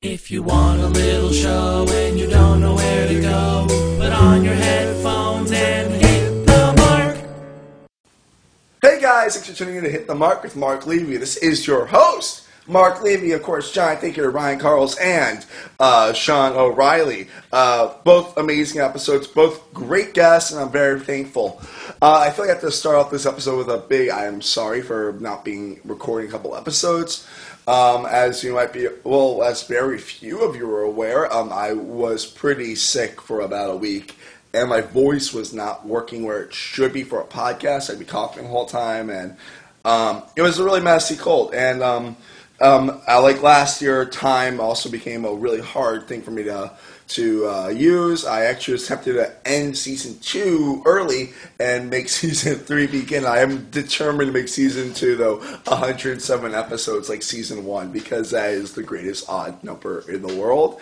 If you want a little show and you don't know where to go, put on your headphones and hit the mark. Hey guys, thanks for tuning in to Hit the Mark with Mark Levy. This is your host, Mark Levy. Of course, John, thank you to Ryan Carls and Sean O'Reilly. Both amazing episodes, both great guests, and I'm very thankful. I feel like I have to start off this episode with a big I am sorry for not being recording a couple episodes. As you might be, well, as very few of you are aware, I was pretty sick for about a week, and my voice was not working where it should be for a podcast. I'd be coughing the whole time, and it was a really messy cold. And like last year, time also became a really hard thing for me to use. I actually attempted to end season 2 early and make season 3 begin. I am determined to make season 2 though 107 episodes like season 1 because that is the greatest odd number in the world.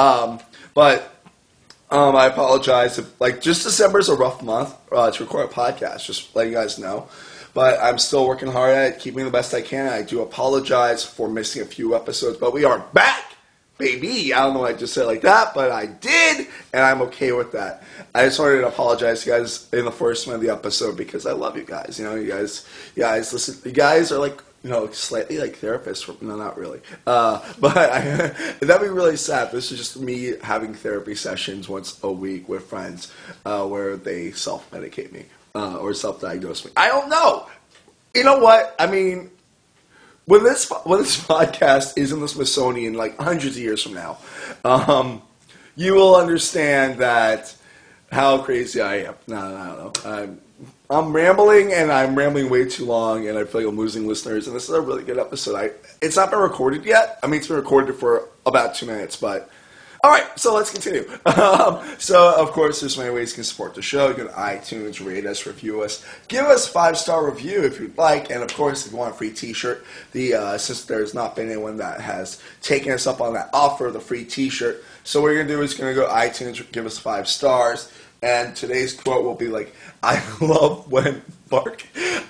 But I apologize if just December is a rough month to record a podcast. Just letting you guys know. But I'm still working hard at it, keeping the best I can. I do apologize for missing a few episodes, but we are back. Baby, I don't know why I just said it like that, but I did, and I'm okay with that. I just wanted to apologize to you guys in the first one of the episode because I love you guys. You know, you guys listen. You guys are like, slightly like therapists. No, not really. But that'd be really sad. This is just me having therapy sessions once a week with friends where they self-medicate me or self-diagnose me. I don't know. You know what? I mean, when this podcast is in the Smithsonian, like hundreds of years from now, you will understand that how crazy I am. No, I don't know. I'm rambling, and I'm rambling way too long, and I feel like I'm losing listeners. And this is a really good episode. It's not been recorded yet. I mean, it's been recorded for about 2 minutes, but all right, so let's continue. So, of course, there's many ways you can support the show. You can iTunes, rate us, review us, give us a 5-star review if you'd like, and of course, if you want a free T-shirt, since there's not been anyone that has taken us up on that offer, the free T-shirt. So what you're gonna do is you're gonna go to iTunes, give us 5 stars, and today's quote will be like, "I love when Mark."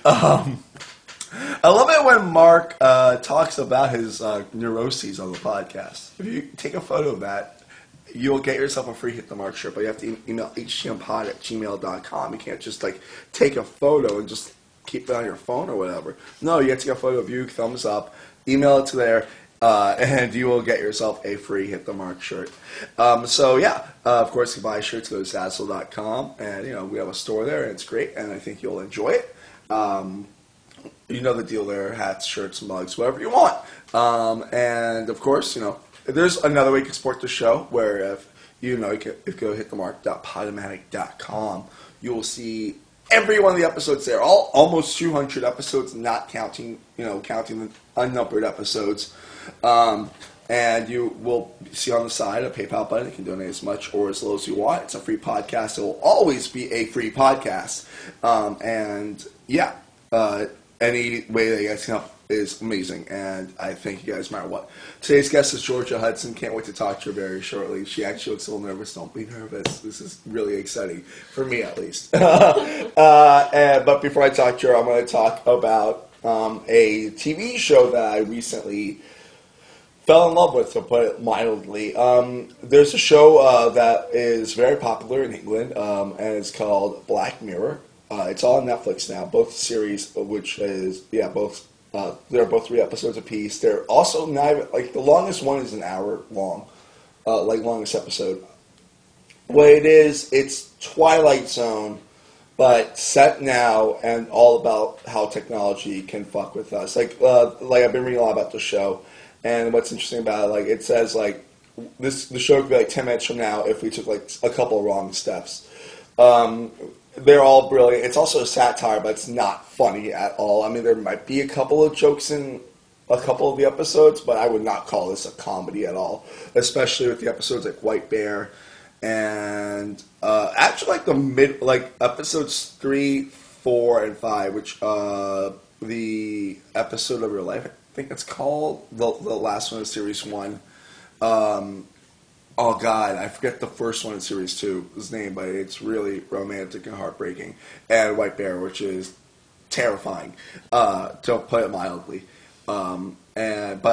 I love it when Mark talks about his neuroses on the podcast. If you take a photo of that, you'll get yourself a free Hit the Mark shirt, but you have to email htmpod@gmail.com. You can't just take a photo and just keep it on your phone or whatever. No, you have to get a photo of you, thumbs up, email it to there, and you will get yourself a free Hit the Mark shirt. So yeah, of course, you can buy shirts, go to Zazzle.com, and we have a store there, and it's great, and I think you'll enjoy it. You know the deal there, hats, shirts, mugs, whatever you want. And of course, there's another way you can support the show where if you go to hitthemark.podomatic.com, you will see every one of the episodes there, almost 200 episodes, not counting the unnumbered episodes. And you will see on the side a PayPal button. You can donate as much or as little as you want. It's a free podcast. It will always be a free podcast. Any way that you guys can help is amazing, and I thank you guys no matter what. Today's guest is Georgia Hudson. Can't wait to talk to her very shortly. She actually looks a little nervous. Don't be nervous. This is really exciting, for me at least. But before I talk to her, I'm going to talk about a TV show that I recently fell in love with, to put it mildly. There's a show that is very popular in England, and it's called Black Mirror. It's all on Netflix now. Both series, which is they're both 3 episodes apiece. They're also not even, the longest one is an hour long, longest episode. What it is, it's Twilight Zone, but set now and all about how technology can fuck with us. I've been reading a lot about the show, and what's interesting about it, it says the show could be 10 minutes from now if we took a couple wrong steps. They're all brilliant. It's also a satire, but it's not funny at all. I mean, there might be a couple of jokes in a couple of the episodes, but I would not call this a comedy at all, especially with the episodes like White Bear and actually episodes 3, 4, and 5, which the episode of your life, I think it's called, the last one of series 1. Oh God, I forget the first one in series 2's name, but it's really romantic and heartbreaking. And White Bear, which is terrifying, to put it mildly. But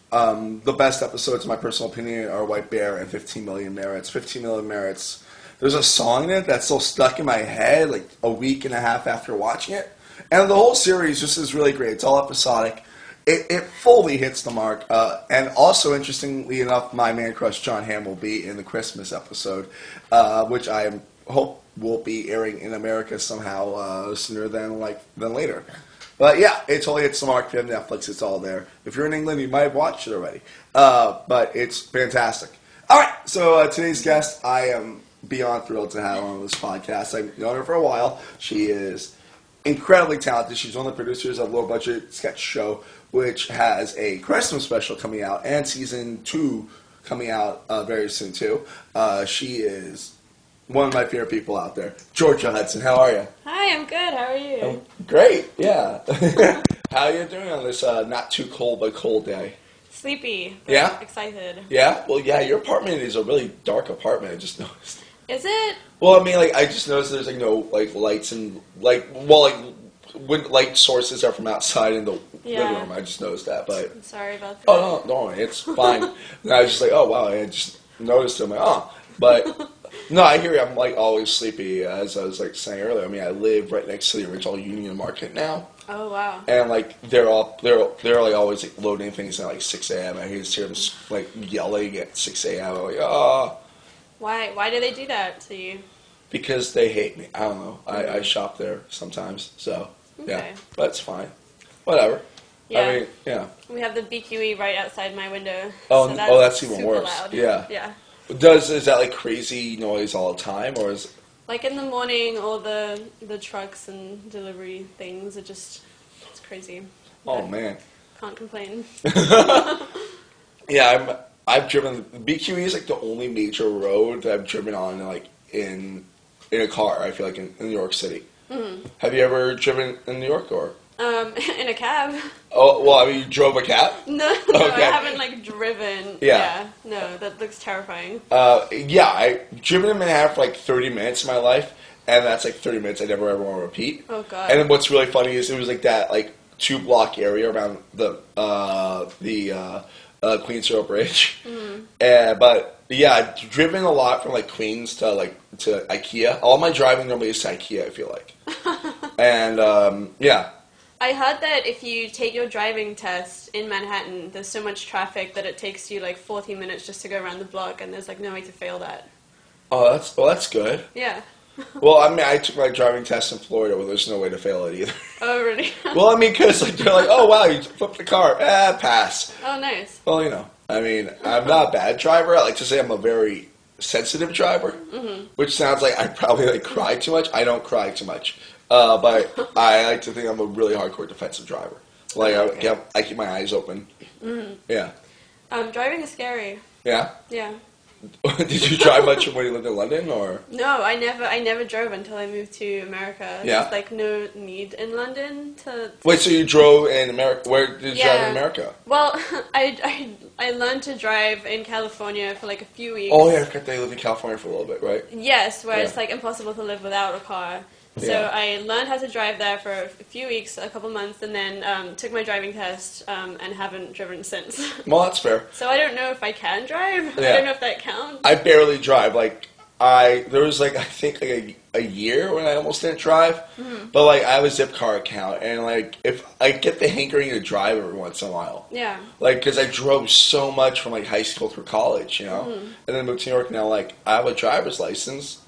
The best episodes, in my personal opinion, are White Bear and 15 Million Merits. 15 Million Merits. There's a song in it that's still stuck in my head like a week and a half after watching it. And the whole series just is really great. It's all episodic. It fully hits the mark. And also, interestingly enough, my man crush John Hamm will be in the Christmas episode, which I hope will be airing in America somehow sooner than later. But yeah, it totally hits the mark. If you have Netflix, it's all there. If you're in England, you might have watched it already. But it's fantastic. All right, so today's guest, I am beyond thrilled to have on this podcast. I've known her for a while. She is incredibly talented. She's one of the producers of Low Budget Sketch Show, which has a Christmas special coming out and season 2 coming out very soon too. She is one of my favorite people out there. Georgia Hudson, how are you? Hi, I'm good. How are you? Great, yeah. How are you doing on this not too cold but cold day? Sleepy. But Yeah? excited. Yeah? Well, yeah, your apartment is a really dark apartment, I just noticed. Is it? Well, I mean, I just noticed there's no lights and when light sources are from outside in the Yeah. living room. I just noticed that, but I'm sorry about that. oh no, it's fine. And I was just like, oh wow, I just noticed it. I'm like, oh, but no, I hear you. I'm always sleepy, as I was saying earlier. I mean, I live right next to the original Union Market now, Oh, wow. and they're always loading things at 6 a.m. I hear them yelling at 6 a.m. I'm like, oh. Why do they do that to you? Because they hate me. I don't know. I shop there sometimes, so yeah, Okay. but it's fine. Whatever. Yeah. I mean, yeah. We have the BQE right outside my window. Oh, so that's even super worse. Loud. Yeah. Yeah. Is that crazy noise all the time, or is? Like in the morning, all the trucks and delivery things, it's crazy. Oh But man. Can't complain. Yeah, I've driven. BQE is the only major road that I've driven on in a car. I feel like in New York City. Mm-hmm. Have you ever driven in New York or? In a cab. Oh well, I mean, you drove a cab. No, Okay. I haven't driven. Yeah. No, that looks terrifying. Yeah, I've driven in Manhattan for 30 minutes in my life, and that's 30 minutes I never ever want to repeat. Oh god. And then what's really funny is it was that 2-block area around the Queens Road Bridge. Mm-hmm. But yeah, I've driven a lot from Queens to to IKEA. All my driving normally is to IKEA, I feel like. And yeah. I heard that if you take your driving test in Manhattan, there's so much traffic that it takes you 40 minutes just to go around the block, and there's no way to fail that. Oh, that's good. Yeah. Well, I mean, I took my driving test in Florida where there's no way to fail it either. Oh, really? Well, I mean, because they're oh wow, you flipped the car, pass. Oh, nice. Well, I mean, I'm not a bad driver. I like to say I'm a very sensitive driver, which sounds like I probably cry too much. I don't cry too much, but I like to think I'm a really hardcore defensive driver. Okay. I keep my eyes open. Mm-hmm. Yeah. Driving is scary. Yeah. Yeah. Did you drive much when you lived in London, or? No, I never drove until I moved to America. Yeah. There's no need in London to. Wait, so you drove in America? Where did you drive in America? Well, I learned to drive in California for a few weeks. Oh yeah, I forgot they lived in California for a little bit, right? Yes, where Yeah. it's impossible to live without a car. So Yeah. I learned how to drive there for a few weeks, a couple months, and then took my driving test and haven't driven since. Well, that's fair. So I don't know if I can drive. Yeah. I don't know if that counts. I barely drive. There was I think a year when I almost didn't drive, but I have a Zipcar account, and if I get the hankering to drive every once in a while, Yeah. because I drove so much from high school through college, and then moved to New York. Now I have a driver's license.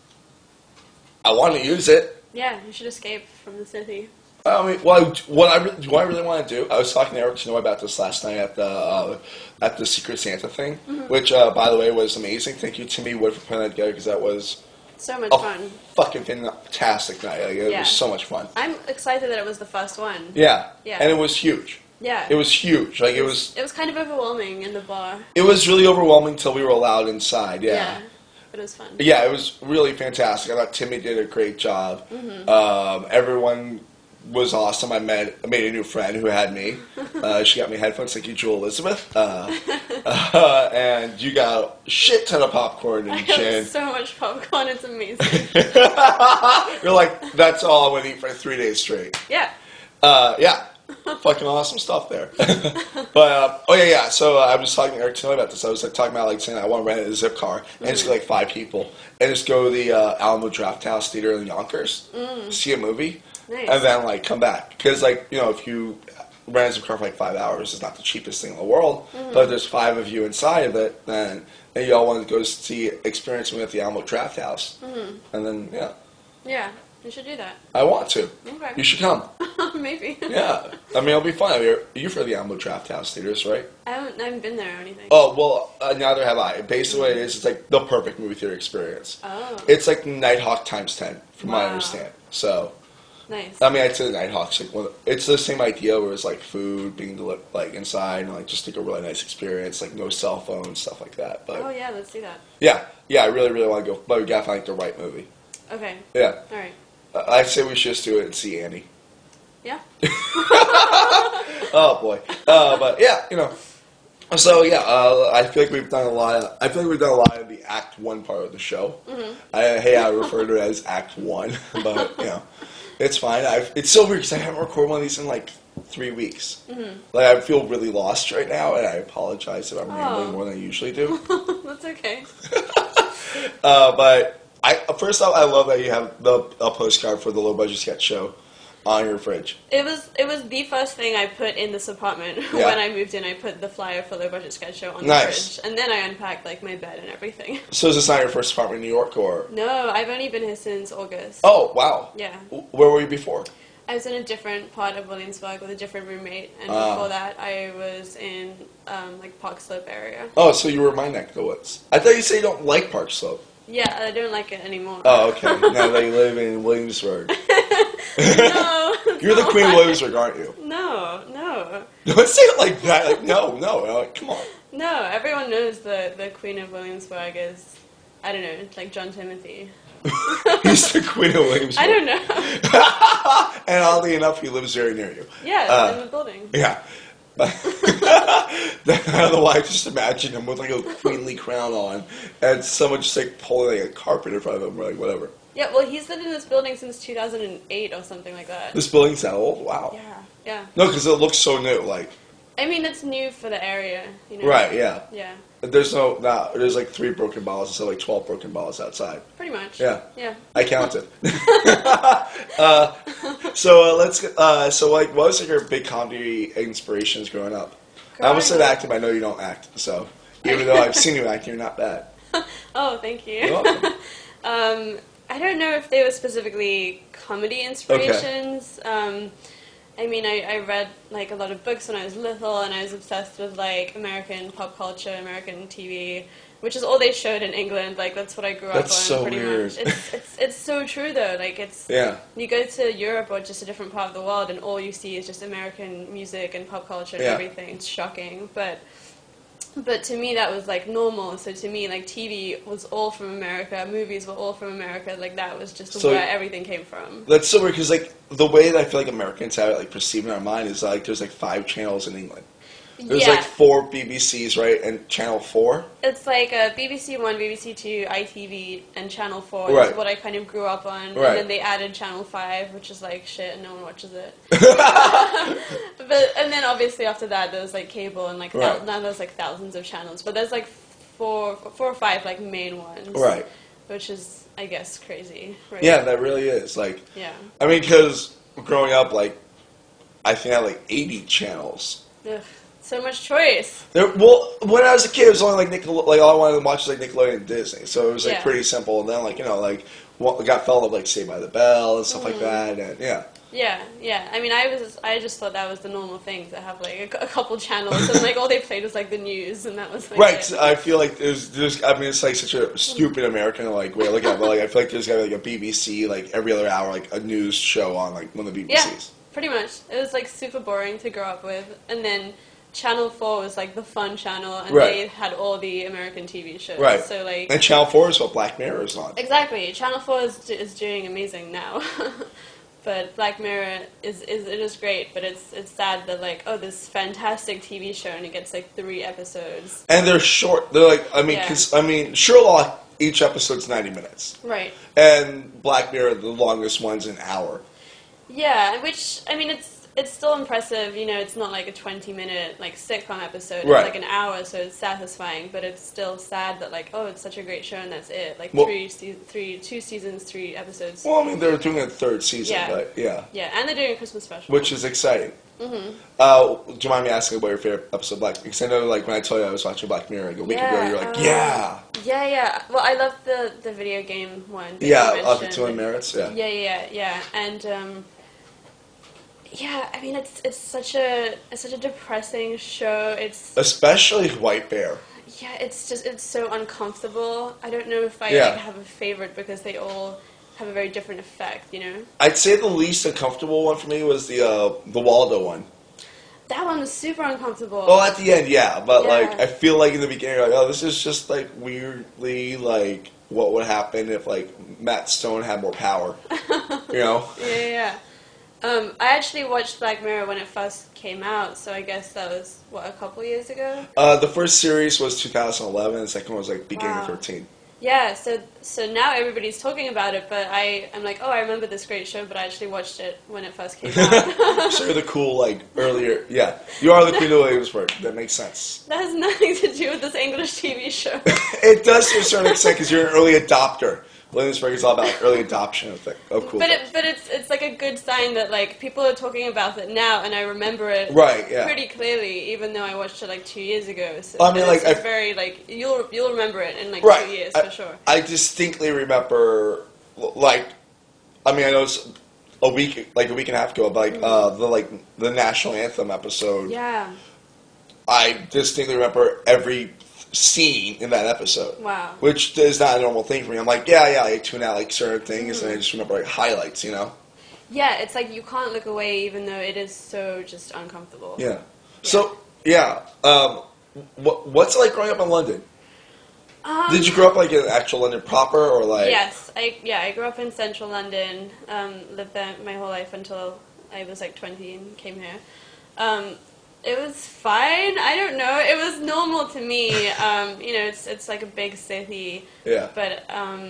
I want to use it. Yeah, you should escape from the city. I mean, what I really want to do. I was talking to Eric Snow about this last night at the Secret Santa thing, which, by the way, was amazing. Thank you, Timmy Wood, for putting that together, because that was So much a fun. fucking fantastic night. It Yeah. was so much fun. I'm excited that it was the first one. Yeah, Yeah. and it was huge. Yeah. It was huge. It was kind of overwhelming in the bar. it was really overwhelming till we were allowed inside. Yeah. But it was fun. Yeah, it was really fantastic. I thought Timmy did a great job. Everyone was awesome. I made a new friend who had me. She got me headphones. Thank you, Jewel Elizabeth. And you got a shit ton of popcorn I and got gin. so much popcorn. It's amazing. You're that's all I'm going to eat for 3 days straight. Yeah. Yeah. Fucking awesome stuff there. But so I was talking to Eric tonight about this. I was like talking about like saying I want to rent a zip car and just get like 5 people and just go to the Alamo Drafthouse Theater in Yonkers, see a movie, Nice. and then like come back. Because like if you rent a zip car for like 5 hours, it's not the cheapest thing in the world. But if there's 5 of you inside of it, then and you all want to go see experience me at the Alamo Drafthouse, and then Yeah, you should do that. I want to. Okay. You should come. Maybe. Yeah, I mean it'll be fun. I mean, you're for the Alamo Drafthouse Theaters, right? I haven't been there or anything. Oh, well, neither have I. Basically, what it is, it's like the perfect movie theater experience. Oh. It's like Nighthawk times 10, from what I Wow. understand. So, Nice. I mean, I'd say the Nighthawk's like it's the same idea where it's like food being delivered like inside and like just like a really nice experience, like no cell phones, stuff like that. But Oh yeah, let's do that. yeah, I really, really want to go. But we gotta find like the right movie. Okay. Yeah, All right. I'd say we should just do it and see Annie. Yeah. Oh boy, but yeah, So yeah, I feel like we've done a lot. I feel like we've done a lot of the Act 1 part of the show. I refer to it as Act 1, but it's fine. It's so weird because I haven't recorded one of these in like 3 weeks. Like I feel really lost right now, and I apologize if I'm rambling more than I usually do. That's okay. But first off, I love that you have a postcard for the Low Budget Sketch Show on your fridge. It was the first thing I put in this apartment Yeah. when I moved in. I put the flyer for Low Budget Sketch Show on Nice. the fridge, and then I unpacked like my bed and everything. So is this not your first apartment in New York, or? No, I've only been here since August. Oh wow. Yeah. Where were you before? I was in a different part of Williamsburg with a different roommate, and Ah. before that, I was in like Park Slope area. Oh, so you were in my neck of the woods. I thought you said you don't like Park Slope. Yeah, I don't like it anymore. Oh, okay. Now that you live in Williamsburg. No. You're the Queen of Williamsburg, aren't you? No. Don't say it like that. Like, no. Like, come on. No, everyone knows the Queen of Williamsburg is, I don't know, like John Timothy. He's the Queen of Williamsburg. I don't know. And oddly enough, he lives very near you. Yeah, in the building. Yeah. I don't know why I just imagine him with like a queenly crown on and someone just like pulling like a carpet in front of him or like whatever. Yeah, well, he's lived in this building since 2008 or something like that. This building's that old? Wow. Yeah. No, because it looks so new. Like, I mean, it's new for the area, you know. right, yeah. Yeah, There's there's like 3 broken bottles instead of like 12 broken bottles outside. pretty much. Yeah. Yeah. I counted. So like, what was like your big comedy inspirations growing up? I almost said acting, but I know you don't act. So even though I've seen you act, you're not bad. Oh, thank you. You're welcome. I don't know if they were specifically comedy inspirations. I mean, I read like a lot of books when I was little, and I was obsessed with like American pop culture, American TV, which is all they showed in England. Like that's what I grew up on. That's so pretty weird. much. It's so true though. Like Yeah. you go to Europe or just a different part of the world, and all you see is just American music and pop culture and Yeah. everything. It's shocking, but to me that was like normal. So to me, like TV was all from America, movies were all from America. Like that was just So- where everything came from. That's so weird because like the way that I feel like Americans have it like perceived in our mind is like there's like 5 channels in England. There's Yeah. like 4 BBCs, right, and Channel 4. It's like BBC One, BBC Two, ITV, and Channel 4 Right. is what I kind of grew up on. Right. And then they added Channel 5, which is like shit, and no one watches it. And then obviously after that there was like cable and like Right. now there's like thousands of channels, but there's like four or five like main ones. Right. Which is, I guess, crazy. Right? Yeah, that really is. Like, Yeah. I mean, because growing up, like, I think I had like 80 channels. Ugh, so much choice. Well, when I was a kid, it was only like like all I wanted to watch was like Nickelodeon and Disney, so it was like Yeah. pretty simple. And then like got fell in love like Saved by the Bell and stuff like that, and yeah. Yeah. I mean, I just thought that was the normal thing to have like a couple channels, and like all they played was like the news, and that was like Right, it. I feel like there's. I mean, it's like such a stupid American like way to look at it, but like I feel like there's gotta be like a BBC like every other hour like a news show on like one of the Yeah, BBCs. pretty much. It was like super boring to grow up with, and then Channel 4 was like the fun channel, and Right. they had all the American TV shows. Right. So like And Channel 4 is what Black Mirror is on. exactly, Channel 4 is doing amazing now. But Black Mirror is great, but it's sad that like, oh, this fantastic TV show and it gets like 3 episodes. And they're short. They're like, I mean, Yeah. because I mean, Sherlock, each episode's 90 minutes, Right. and Black Mirror, the longest one's an hour. Yeah, which I mean, it's still impressive. You know, it's not like a 20-minute like sitcom episode. Right. It's like an hour, so it's satisfying. But it's still sad that like, oh, it's such a great show and that's it. Like Well- 2 seasons, 3 episodes. Well, I mean, they're doing a third season, Yeah. but yeah. Yeah, and they're doing a Christmas special. Which is exciting. Mm-hmm. Do you mind me asking about your favorite episode of Black Mirror? Because I know, like, when I told you I was watching Black Mirror like a week ago, you're like, yeah. Yeah. Well, I love the video game one. that Yeah, you Up mentioned. to Merits, yeah. Yeah. And yeah, I mean it's such a depressing show. It's Especially White Bear. yeah, it's so uncomfortable. I don't know if I Yeah. like, have a favorite because they all have a very different effect, you know? I'd say the least uncomfortable one for me was the Waldo one. That one was super uncomfortable. Well, at the end, yeah, but Yeah. like I feel like in the beginning, like, oh, this is just like weirdly like what would happen if like Matt Stone had more power, you know? Yeah. I actually watched Black Mirror when it first came out, so I guess that was, what, a couple years ago? The first series was 2011, the second one was like beginning of Wow. 13. Yeah, so now everybody's talking about it, but I'm like, oh, I remember this great show, but I actually watched it when it first came out. So you're the cool, like, earlier, yeah. You are the Queen of Williamsburg. That makes sense. That has nothing to do with this English TV show. It does to a certain extent because you're an early adopter. Williamsburg is all about early adoption of cool But things. it's like a good sign that like people are talking about it now, and I remember it Right, yeah. pretty clearly, even though I watched it like 2 years ago. So, I mean, and like, it's I- very like you'll remember it in like Right. 2 years I, for sure. I distinctly remember, like, I mean, I know it's a week and a half ago, but the national anthem episode. Yeah. I distinctly remember every scene in that episode. Wow. Which is not a normal thing for me. I'm like, yeah, I tune out like certain things, and I just remember like highlights, you know. Yeah, it's like you can't look away, even though it is so just uncomfortable. Yeah. So yeah, what's it like growing up in London? Did you grow up like in actual London proper, or like? Yes, I grew up in central London. Lived there my whole life until I was like 20 and came here. It was fine. I don't know. It was normal to me. You know, it's like a big city. Yeah. But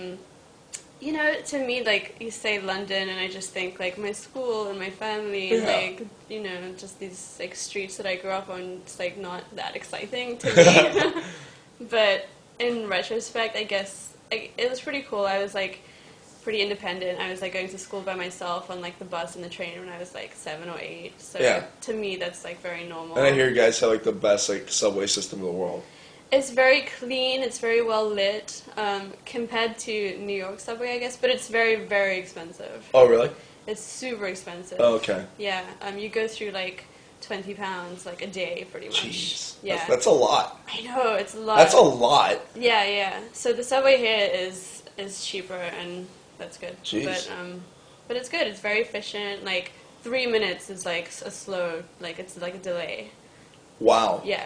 you know, to me, like you say London, and I just think like my school and my family, and Yeah. like you know, just these like streets that I grew up on. It's like not that exciting to me. But in retrospect, I guess it was pretty cool. I was like pretty independent. I was like going to school by myself on like the bus and the train when I was like 7 or 8. So Yeah. to me, that's like very normal. And I hear you guys have like the best like subway system in the world. It's very clean. It's very well lit compared to New York subway, I guess. But it's very, very expensive. Oh, really? It's super expensive. Oh, okay. Yeah. You go through like £20 like a day, pretty much. Jeez. Yeah. That's a lot. I know, it's a lot. That's a lot. Yeah. So the subway here is cheaper, and that's good. Jeez. But it's good. It's very efficient. Like 3 minutes is like a slow, like it's like a delay. Wow. Yeah.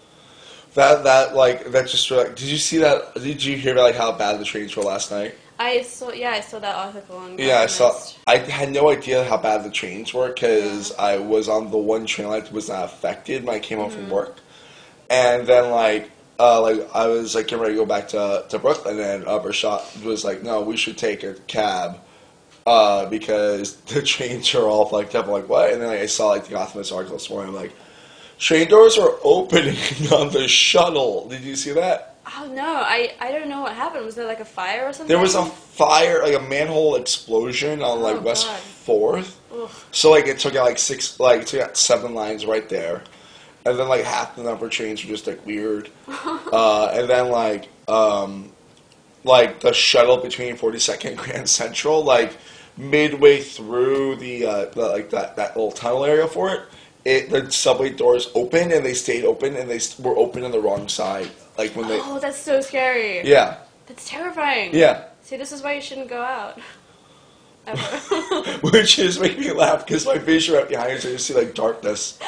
That just like. Did you see that? Did you hear about like how bad the trains were last night? I saw that article on. Yeah, I saw. Gothamist. I had no idea how bad the trains were because I was on the one train line that was not affected when I came home from work, and then like I was like getting ready to go back to Brooklyn, and Rashad was like, "No, we should take a cab." Because the trains are all fucked up. I'm like, what? And then I saw like the Gothamist article this morning. I'm like, train doors are opening on the shuttle. Did you see that? Oh no, I don't know what happened. Was there like a fire or something? There was a fire, like a manhole explosion on like Oh, West God. 4th. Ugh. So like it took out it took out 7 lines right there, and then like half the number of trains were just like weird, and then like the shuttle between 42nd and Grand Central, like midway through that little tunnel area for it, the subway doors opened and they stayed open and they were open on the wrong side, like when they Oh, that's so scary. yeah That's terrifying. yeah. See, this is why you shouldn't go out. Ever. Which is making me laugh because my vision right behind you, so you see like darkness.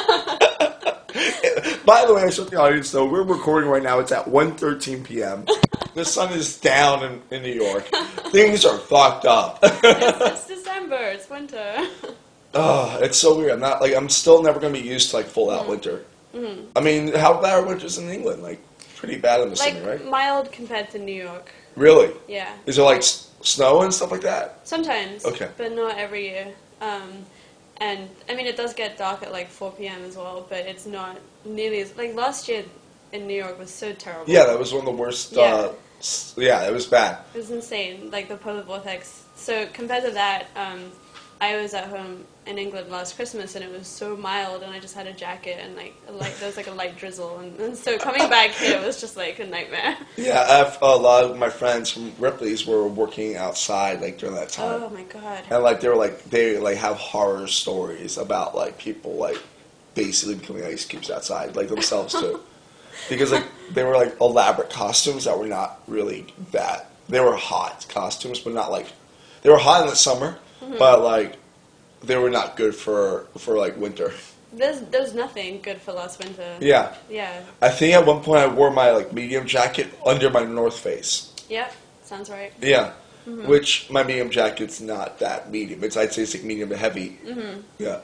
By the way, I should the audience know we're recording right now. It's at 1:13 p.m. The sun is down in New York. Things are fucked up. It's December. It's winter. Oh, it's so weird. I'm still never gonna be used to like full out winter. Mm-hmm. I mean, how bad are winters in England? Like pretty bad in the Like summer, right? mild compared to New York. Really? Yeah. Is there like snow and stuff like that? Sometimes. Okay. But not every year. And I mean, it does get dark at like 4 p.m. as well, but it's not nearly as like last year in New York was so terrible. Yeah, that was one of the worst. Yeah. Yeah, it was bad. It was insane, like the polar vortex. So compared to that, I was at home in England last Christmas and it was so mild, and I just had a jacket and like there was like a light drizzle, and so coming back here was just like a nightmare. Yeah, a lot of my friends from Ripley's were working outside like during that time. Oh my god. And like they have horror stories about like people like basically becoming ice cubes outside, like themselves too. Because like they were like elaborate costumes that were not really that. They were hot costumes, but not like they were hot in the summer, but like they were not good for like winter. There's nothing good for last winter. Yeah. Yeah. I think at one point I wore my like medium jacket under my North Face. Yep. Sounds right. Yeah. Which my medium jacket's not that medium. I'd say it's like medium to heavy. Yeah.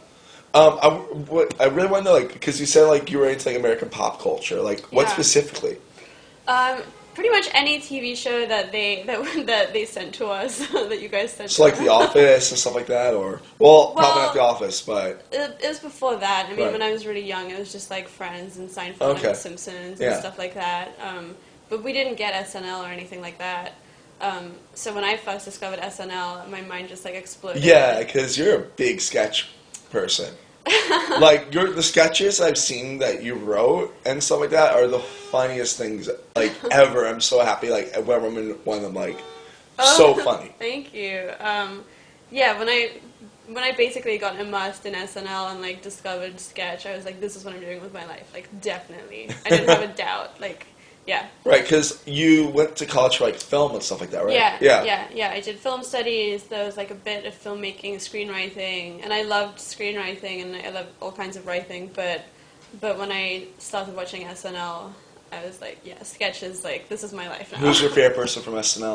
I really want to know, like, because you said like you were into like American pop culture. Like, what Yeah. specifically? Pretty much any TV show that they sent to us that you guys sent. So to like us. The Office and stuff like that, or probably not The Office, but It was before that. I mean, Right. when I was really young, it was just like Friends and Seinfeld Okay. and The Simpsons Yeah. and stuff like that. But we didn't get SNL or anything like that. So when I first discovered SNL, my mind just like exploded. yeah, because you're a big sketch person. Like the sketches I've seen that you wrote and stuff like that are the funniest things like ever. I'm so happy like whenever I'm in one of them, like so funny. Thank you. Yeah, when I basically got immersed in SNL and like discovered sketch, I was like, this is what I'm doing with my life. Like definitely, I didn't have a doubt. Like yeah. Right, because you went to college for like film and stuff like that, right? Yeah. I did film studies. There was like a bit of filmmaking, screenwriting, and I loved screenwriting and I loved all kinds of writing. But when I started watching SNL, I was like, yeah, sketch is like this is my life now. Who's your favorite person from SNL?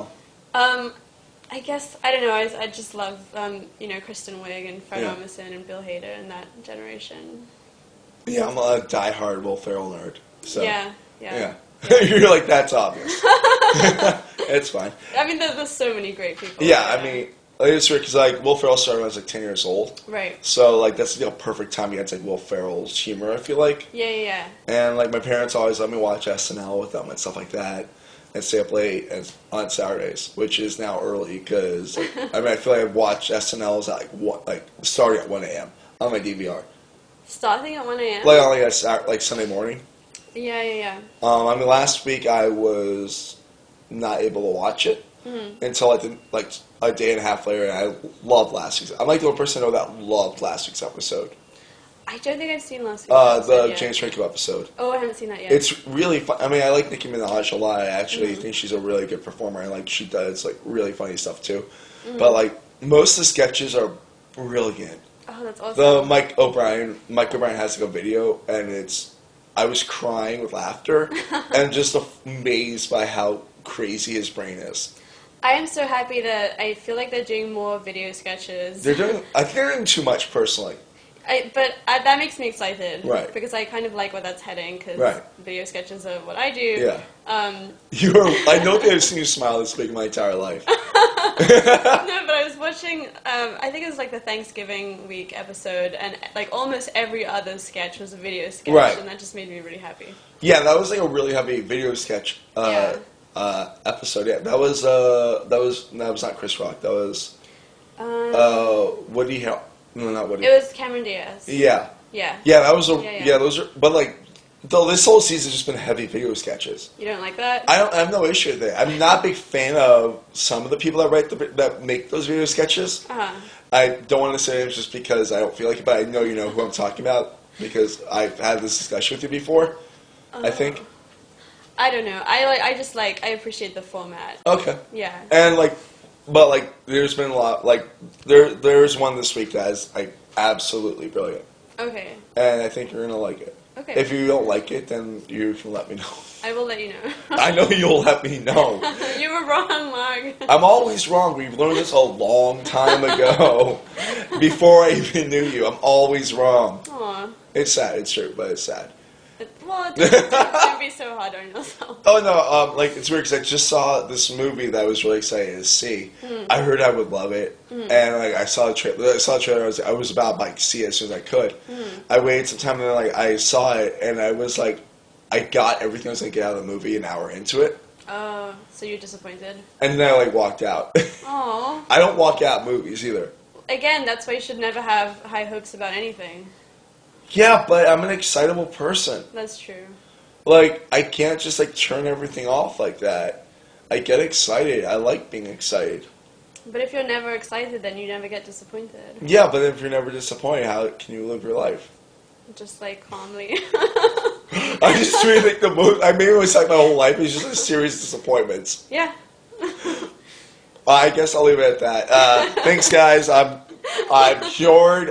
I guess I don't know. I just love Kristen Wiig and Fred Yeah. Armisen and Bill Hader and that generation. Yeah, I'm a diehard Will Ferrell nerd. So Yeah. yeah. You're like, that's obvious. It's fine. I mean, there's so many great people. Yeah, I mean, it's weird because like Will Ferrell started when I was like 10 years old. Right. So like that's perfect time to get like Will Ferrell's humor. I feel like. Yeah. And like my parents always let me watch SNL with them and stuff like that, and stay up late on Saturdays, which is now early because like, I mean I feel like I've watched SNLs at starting at 1 a.m. on my DVR. Starting at 1 a.m. Like only like Sunday morning. Yeah. I mean, last week I was not able to watch it until like a day and a half later, and I loved last week's. I'm like the only person I know that loved last week's episode. I don't think I've seen last week's The episode yet. James Franco episode. Oh, I haven't seen that yet. It's really fun. I mean, I like Nicki Minaj a lot. I actually think she's a really good performer, and like she does like really funny stuff too. But like most of the sketches are brilliant. Oh, that's awesome. The Mike O'Brien has like a video, and I was crying with laughter and just amazed by how crazy his brain is. I am so happy that I feel like they're doing more video sketches. I think they're doing too much personally. But that makes me excited. Right. Because I kind of like where that's heading, because Right. video sketches are what I do. Yeah. Um, I don't think I've seen you smile this big in my entire life. no, but I was watching, I think it was like the Thanksgiving week episode, and like almost every other sketch was a video sketch, Right. and that just made me really happy. Yeah, that was like a really heavy video sketch episode. Yeah, that was not Chris Rock. That was Woody Harrelson. No, not Woody. It was Cameron Diaz. Yeah. Yeah. Yeah, that was Yeah. those are, but like, this whole season's just been heavy video sketches. You don't like that? I have no issue with it. I'm not a big fan of some of the people that make those video sketches. Uh-huh. I don't want to say names just because I don't feel like it, but I know you know who I'm talking about because I've had this discussion with you before. I think. I don't know. I appreciate the format. Okay. Yeah. And but there's been a lot. Like there's one this week that is like absolutely brilliant, Okay. and I think you're gonna like it. Okay. If you don't like it, then you can let me know. I will let you know. I know you'll let me know. You were wrong, Mark. I'm always wrong. We've learned this a long time ago. Before I even knew you, I'm always wrong. Aw. It's sad. It's true, but it's sad. Well, don't be so hard on yourself. Oh no, like it's weird because I just saw this movie that I was really excited to see. I heard I would love it, and like I saw the trailer. I was about to like see it as soon as I could. I waited some time and then like I saw it, and I was like, I got everything I was gonna get out of the movie an hour into it. Oh, so you're disappointed? And then I like walked out. Oh. I don't walk out movies either. Again, that's why you should never have high hopes about anything. Yeah, but I'm an excitable person. That's true. Like, I can't just, like, turn everything off like that. I get excited. I like being excited. But if you're never excited, then you never get disappointed. Yeah, but if you're never disappointed, how can you live your life? Just, like, calmly. I just really think I maybe it was like my whole life is just a series of disappointments. Yeah. I guess I'll leave it at that. Thanks, guys. I'm cured.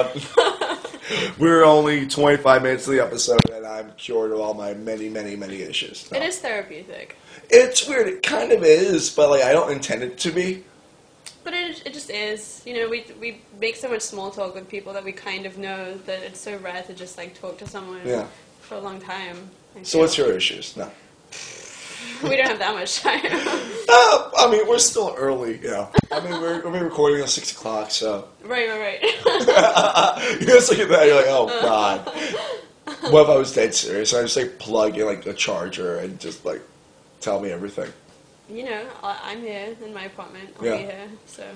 We're only 25 minutes of the episode, and I'm cured of all my many, many, many issues. No. It is therapeutic. It's weird. It kind of is, but like I don't intend it to be. But it just is. You know, we make so much small talk with people that we kind of know that it's so rare to just like talk to someone for a long time. So what's your issues? No. We don't have that much time. I mean, we're still early, you know. I mean, we're recording at 6 o'clock, so. Right. You just look at that, you're like, oh, God. What if I was dead serious? I just, like, plug in, like, a charger and just, like, tell me everything. You know, I'm here in my apartment. I'll be here, so.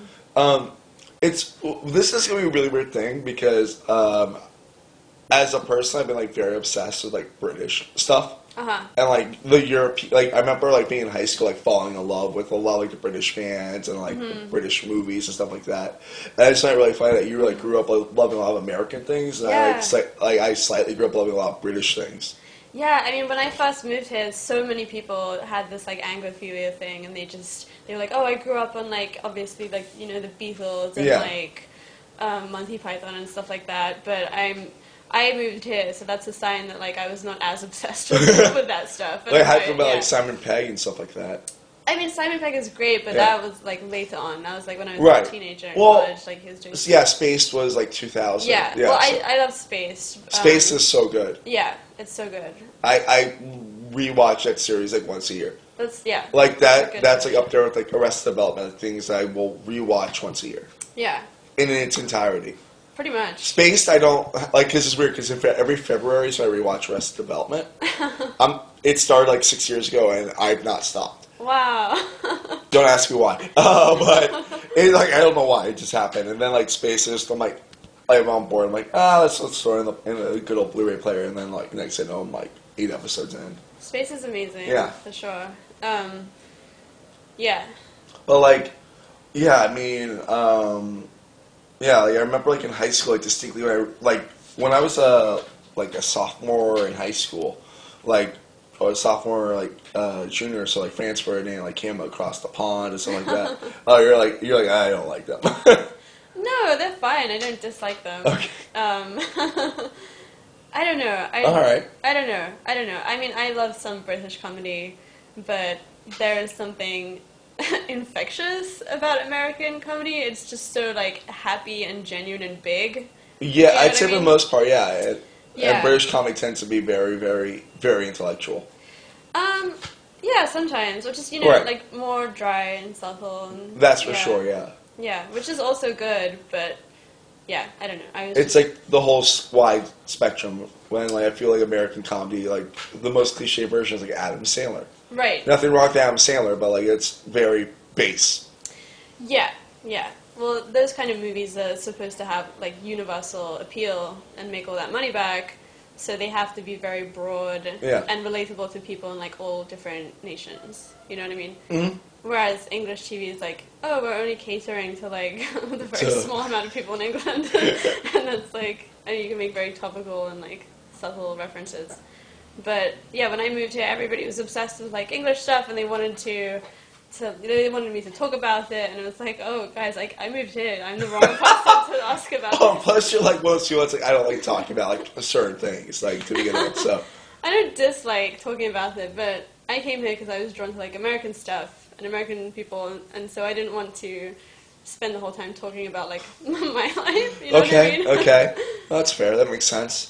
This is going to be a really weird thing because, as a person, I've been, like, very obsessed with, like, British stuff. And like the European, like I remember like being in high school, like falling in love with a lot of like the British fans and like the British movies and stuff like that. And I just find it really funny that you like grew up like, loving a lot of American things, and I slightly grew up loving a lot of British things. Yeah, I mean, when I first moved here, so many people had this like Anglophilia thing, and they were like, oh, I grew up on like obviously like you know the Beatles and like Monty Python and stuff like that, but I moved here, so that's a sign that like I was not as obsessed with that stuff. Like how about like Simon Pegg and stuff like that? I mean, Simon Pegg is great, but that was like later on. That was like when I was a teenager in college. Like he was doing. Yeah, Spaced was like 2000. Yeah. Well, I love Spaced. Spaced is so good. Yeah, it's so good. I rewatch that series like once a year. That's Like that. That's like up there with like Arrested Development, things I will rewatch once a year. Yeah. In its entirety. Pretty much. Spaced, I don't like because it's weird because every February, so I rewatch Arrested Development. It started like 6 years ago, and I've not stopped. Wow. Don't ask me why, but it, like I don't know why it just happened. And then like Spaced, I'm like, I'm on board. I'm like, let's throw it in a good old Blu-ray player, and then like next thing I know, I'm like 8 episodes in. Spaced is amazing. Yeah, for sure. Yeah. But like, yeah, I mean. Yeah, like I remember like in high school, like distinctly when I was like a sophomore in high school, like or a sophomore like junior, so like transferred and like came across the pond and stuff like that. Oh, you're like I don't like them. No, they're fine. I don't dislike them. Okay. I don't know. All right. I don't know. I mean, I love some British comedy, but there is something infectious about American comedy. It's just so like happy and genuine and big. Yeah, I'd say for the most part, yeah. And British comedy tends to be very, very, very intellectual. Yeah, sometimes, which is like more dry and subtle. And, that's for sure, yeah. Yeah, which is also good, but yeah, I don't know. It's like the whole wide spectrum. When like I feel like American comedy, like the most cliche version is like Adam Sandler. Right. Nothing wrong with Adam Sandler, but like it's very base. Yeah. Well, those kind of movies are supposed to have like universal appeal and make all that money back, so they have to be very broad and relatable to people in like all different nations. You know what I mean? Mm-hmm. Whereas English TV is like, oh, we're only catering to like the very small amount of people in England, and that's like, and you can make very topical and like subtle references. But yeah, when I moved here, everybody was obsessed with like English stuff, and they wanted they wanted me to talk about it, and it was like, oh guys, like I moved here, I'm the wrong person to ask about. Plus you're like most people, it's like I don't like talking about like certain things, like to begin with. So I don't dislike talking about it, but I came here because I was drawn to like American stuff and American people, and so I didn't want to spend the whole time talking about like my life. You know what I mean? Okay, that's fair. That makes sense. Yeah.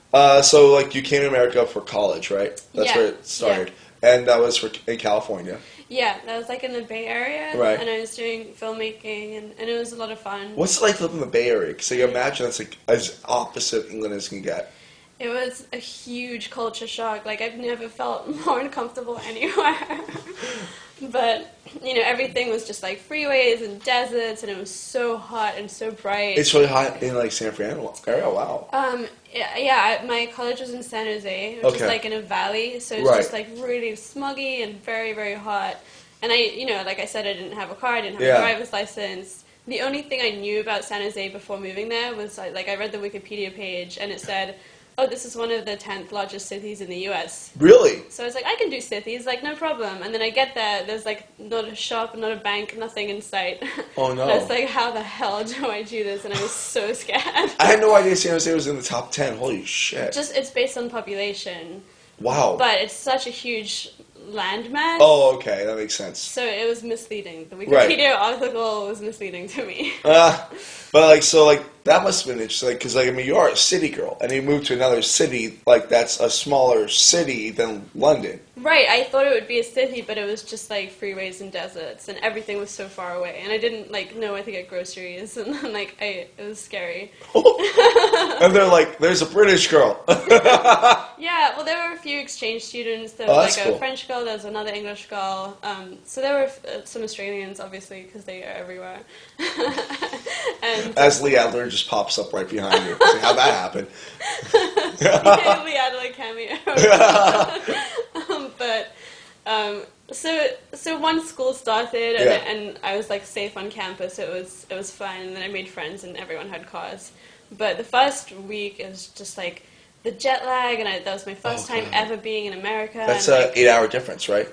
So like you came to America for college, right? That's Yeah, where it started, and that was in California. Yeah, that was like in the Bay Area, Right. and I was doing filmmaking, and it was a lot of fun. What's it like living in the Bay Area? Because you imagine that's like as opposite England as you can get. It was a huge culture shock. Like, I've never felt more uncomfortable anywhere. But, you know, everything was just like freeways and deserts, and it was so hot and so bright. It's really hot in like San Fernando area. Wow. My college was in San Jose, which is Okay. like in a valley, so it's Right. just like really smoggy and very, very hot. And I, you know, like I said, I didn't have a car, I didn't have Yeah. a driver's license. The only thing I knew about San Jose before moving there was like I read the Wikipedia page, and it said, oh, this is one of the 10th largest cities in the U.S. Really? So I was like, I can do cities, like, no problem. And then I get there, there's like not a shop, not a bank, nothing in sight. Oh, no. And I was like, how the hell do I do this? And I was so scared. I had no idea San Jose was in the top 10. Holy shit. Just, it's based on population, Wow. but it's such a huge landmass. Oh, okay. That makes sense. So it was misleading. The Right. Wikipedia article was misleading to me. But like, so like, that must have been interesting, because like, I mean, you are a city girl, and you moved to another city, like, that's a smaller city than London. Right, I thought it would be a city, but it was just like freeways and deserts, and everything was so far away, and I didn't like know where to get groceries, and like it was scary. And they're like, there's a British girl. Yeah, well, there were a few exchange students. There Oh, was that's like cool. a French girl, there was another English girl. So there were some Australians, obviously, because they are everywhere. And As Lee Adler just pops up right behind you. Like, how'd that happen? yeah, we had like cameo. So once school started and, Yeah. and I was like safe on campus, it was fun, and then I made friends and everyone had cars. But the first week it was just like the jet lag, and that was my first time God. ever being in America. That's and, an like, 8-hour difference, right?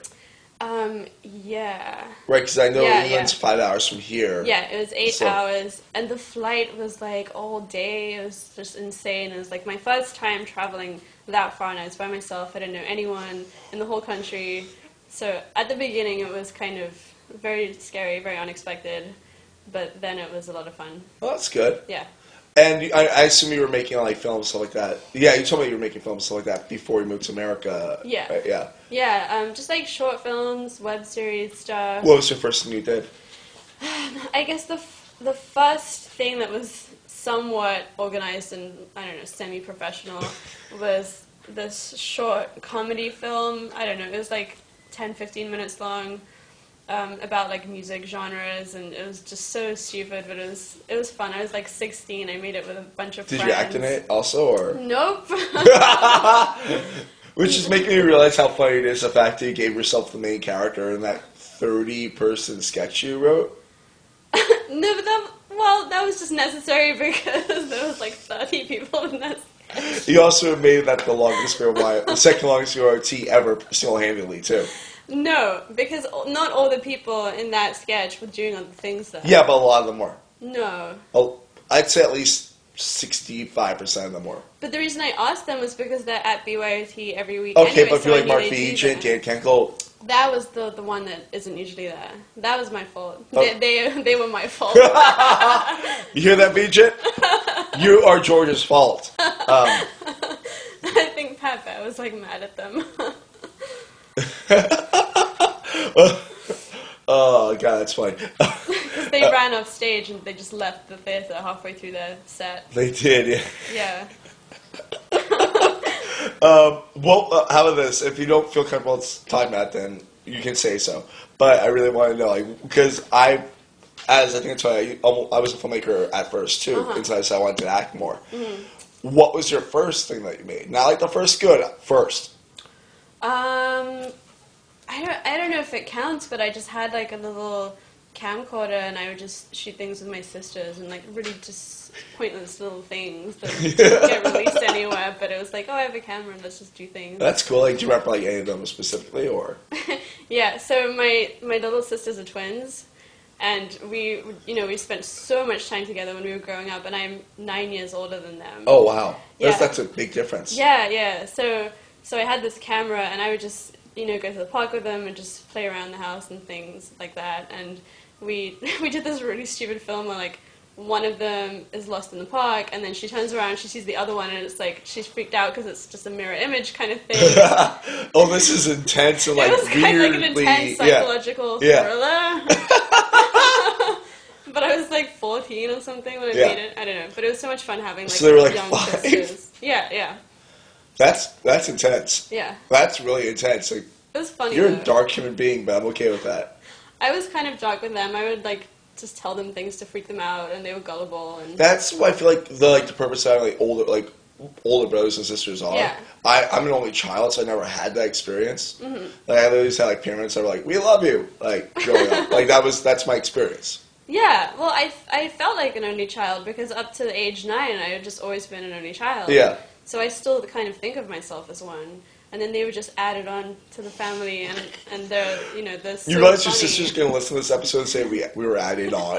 yeah. Right, because I know Yeah, England's 5 hours from here. Yeah, it was 8 So- hours, and the flight was like all day. It was just insane. It was like my first time traveling that far, and I was by myself. I didn't know anyone in the whole country. So at the beginning, it was kind of very scary, very unexpected, but then it was a lot of fun. Well, that's good. Yeah. And I assume you were making like films, stuff like that. Yeah, you told me you were making films, stuff like that before you moved to America. Yeah. Right? Yeah. Yeah, just like short films, web series stuff. What was the first thing you did? I guess the first thing that was somewhat organized and, I don't know, semi-professional was this short comedy film. I don't know, it was like 10, 15 minutes long, about like music genres, and it was just so stupid, but it was fun. I was like 16. I made it with a bunch of Did friends. you act in it also, or? Nope. Which is making me realize how funny it is, the fact that you gave yourself the main character in that 30-person sketch you wrote. No, but that was just necessary because there was like 30 people in that sketch. You also made that the second longest VRT ever, single-handedly, too. No, because not all the people in that sketch were doing other things though. Yeah, but a lot of them were. No. Oh, I'd say at least 65% of them were. But the reason I asked them was because they're at BYOT every week. Okay, anyway, but if so you're I like knew Mark they'd be Vigeant, there. Dan Kenkel, That was the one that isn't usually there. That was my fault. Oh. They were my fault. you hear that, Vigeant? You are George's fault. I think Pat Bear was like mad at them. Oh, God, that's funny. Because they ran off stage and they just left the theater halfway through their set. They did, Yeah. Well, how about this? If you don't feel comfortable talking about it, then you can say so. But I really want to know, like, because I think that's why I was a filmmaker at first, too, until I decided I wanted to act more. Mm-hmm. What was your first thing that you made? Not like the first good, first. I don't know if it counts, but I just had like a little camcorder and I would just shoot things with my sisters and like really just pointless little things that didn't get released anywhere, but it was like, oh, I have a camera, let's just do things. That's cool. Like, do you remember like any of them specifically, or? Yeah, so my little sisters are twins, and we spent so much time together when we were growing up, and I'm 9 years older than them. Oh, wow. Yeah. That's a big difference. Yeah. So I had this camera, and I would just go to the park with them and just play around the house and things like that. And we did this really stupid film where like one of them is lost in the park, and then she turns around, she sees the other one, and it's like she's freaked out because it's just a mirror image kind of thing. Oh, this is intense and like It was kind of like an weirdly, intense psychological Yeah. thriller. But I was like 14 or something when I Yeah. made it. I don't know, but it was so much fun having like So they were, like, young 5? sisters. Yeah. That's intense. Yeah. That's really intense. Like, It was funny. you're though. a dark human being, but I'm okay with that. I was kind of dark with them. I would like just tell them things to freak them out, and they were gullible. And That's why I feel like the purpose of having older brothers and sisters are. Yeah. I'm an only child, so I never had that experience. Mm-hmm. Like I always had like parents that were like, "We love you," like growing up. Like that's my experience. yeah, well, I felt like an only child because up to the age 9, I had just always been an only child. Yeah. So I still kind of think of myself as one. And then they were just added on to the family, and they're, they're so You realize your funny. sister's gonna listen to this episode and say we were added on.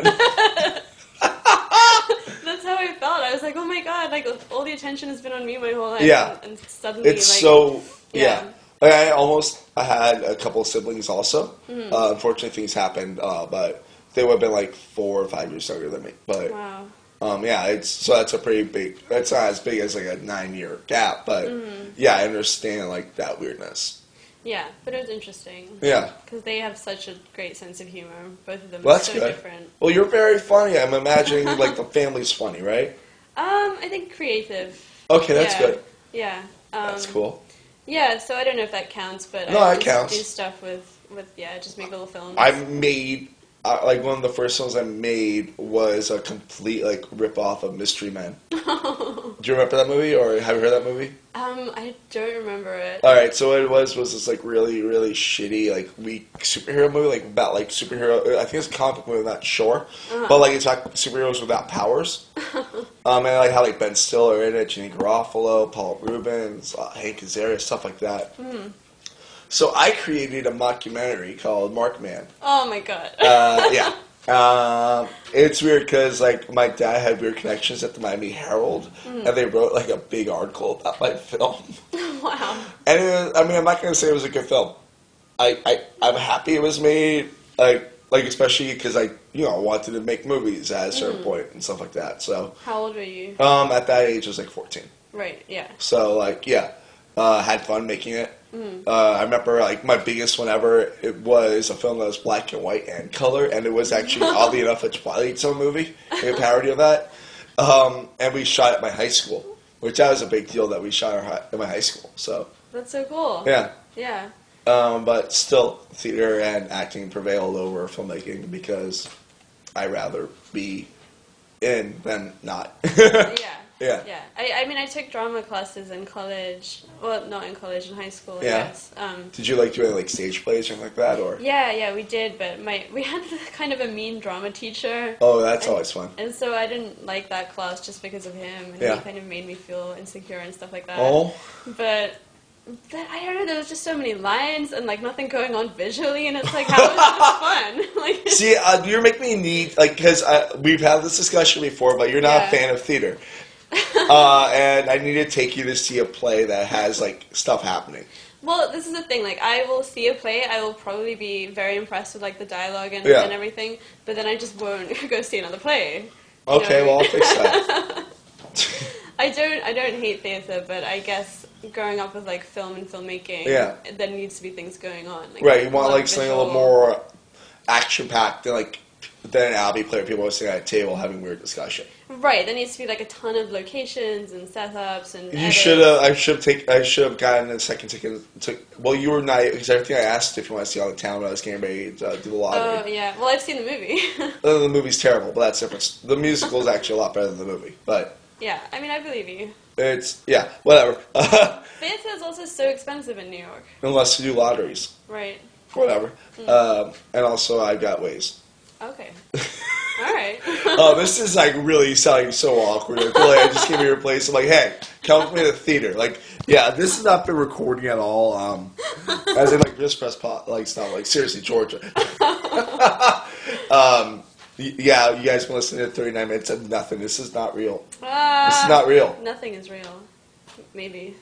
That's how I felt. I was like, oh my god, like all the attention has been on me my whole life. Yeah. And suddenly, It's like, so yeah. Like, I had a couple of siblings also. Mm-hmm. Unfortunately, things happened, but they would have been like 4 or 5 years younger than me. But Wow. yeah, that's a pretty big. That's not as big as like a 9-year gap, but Mm-hmm. yeah, I understand like that weirdness. Yeah, but it was interesting. Yeah. Because they have such a great sense of humor. Both of them Well, are that's so good. different. Well, you're very funny. I'm imagining like the family's funny, right? I think creative. Okay, that's Yeah. good. Yeah. That's cool. Yeah, so I don't know if that counts, but No, I it just counts. do stuff with just make little films. I made like one of the first films I made was a complete like rip off of Mystery Men. Do you remember that movie, or have you heard that movie? I don't remember it. All right, so what it was this like really really shitty like weak superhero movie, like about like superhero. I think it's a comic book movie, I'm not sure, but like it's like superheroes without powers. And like how like Ben Stiller in it, Jenny Garofalo, Paul Rubens, Hank Azaria, stuff like that. So I created a mockumentary called Markman. Oh my god. Yeah. It's weird because like my dad had weird connections at the Miami Herald, and they wrote like a big article about my film. Wow. And it was, I mean, I'm not gonna say it was a good film. I'm happy it was made. Like especially because I wanted to make movies at a certain point and stuff like that. So How old were you? at that age I was like 14. Right, yeah. So like yeah, had fun making it. I remember like my biggest one ever. It was a film that was black and white and color, and it was actually oddly enough a Twilight Zone movie, like a parody of that. And we shot at my high school, which that was a big deal that we shot at my high school. So That's so cool. yeah, Yeah. but still, theater and acting prevailed over filmmaking because I rather be in than not. Yeah. Yeah. Yeah. I mean, I took drama classes in college. Well, not in college, in high school, I Yeah. guess. Did you like doing like stage plays or anything like that, or? Yeah, we did, but we had kind of a mean drama teacher. Oh, that's always fun. And so I didn't like that class just because of him, and Yeah. he kind of made me feel insecure and stuff like that. Oh. But I don't know, there was just so many lines and like nothing going on visually, and it's like, how is this fun? Like, See, you're making me need, like, because we've had this discussion before, but you're not Yeah. a fan of theater. And I need to take you to see a play that has, like, stuff happening. well, this is the thing. Like, I will see a play. I will probably be very impressed with like the dialogue and, Yeah. and everything. But then I just won't go see another play. Okay, You know? well, I'll fix that. I don't hate theater, but I guess growing up with like film and filmmaking, Yeah. there needs to be things going on. Like, Right, you want, lot like, of something a little visual- more action-packed than an Albie player, people are sitting at a table having weird discussion. Right, there needs to be like a ton of locations and setups and. You edits. should I should have gotten a second ticket. Well, you were not, because everything I asked if you want to see all the town when I was getting ready to do the Oh lottery. yeah, well I've seen the movie. The movie's terrible, but that's different. The musical is actually a lot better than the movie, but Yeah, I mean I believe you. it's whatever. Theater is also so expensive in New York. Unless you do lotteries, Right. whatever. And also, I've got ways. Okay. All right. Oh, this is like really sounding so awkward. I feel like I just came to your place. I'm like, hey, come with me to the theater. Like, yeah, this has not been recording at all. As in, like, just press pause. Like, it's not like seriously, Georgia. Yeah, you guys been listening to 39 minutes of nothing. This is not real. This is not real. Nothing is real. Maybe.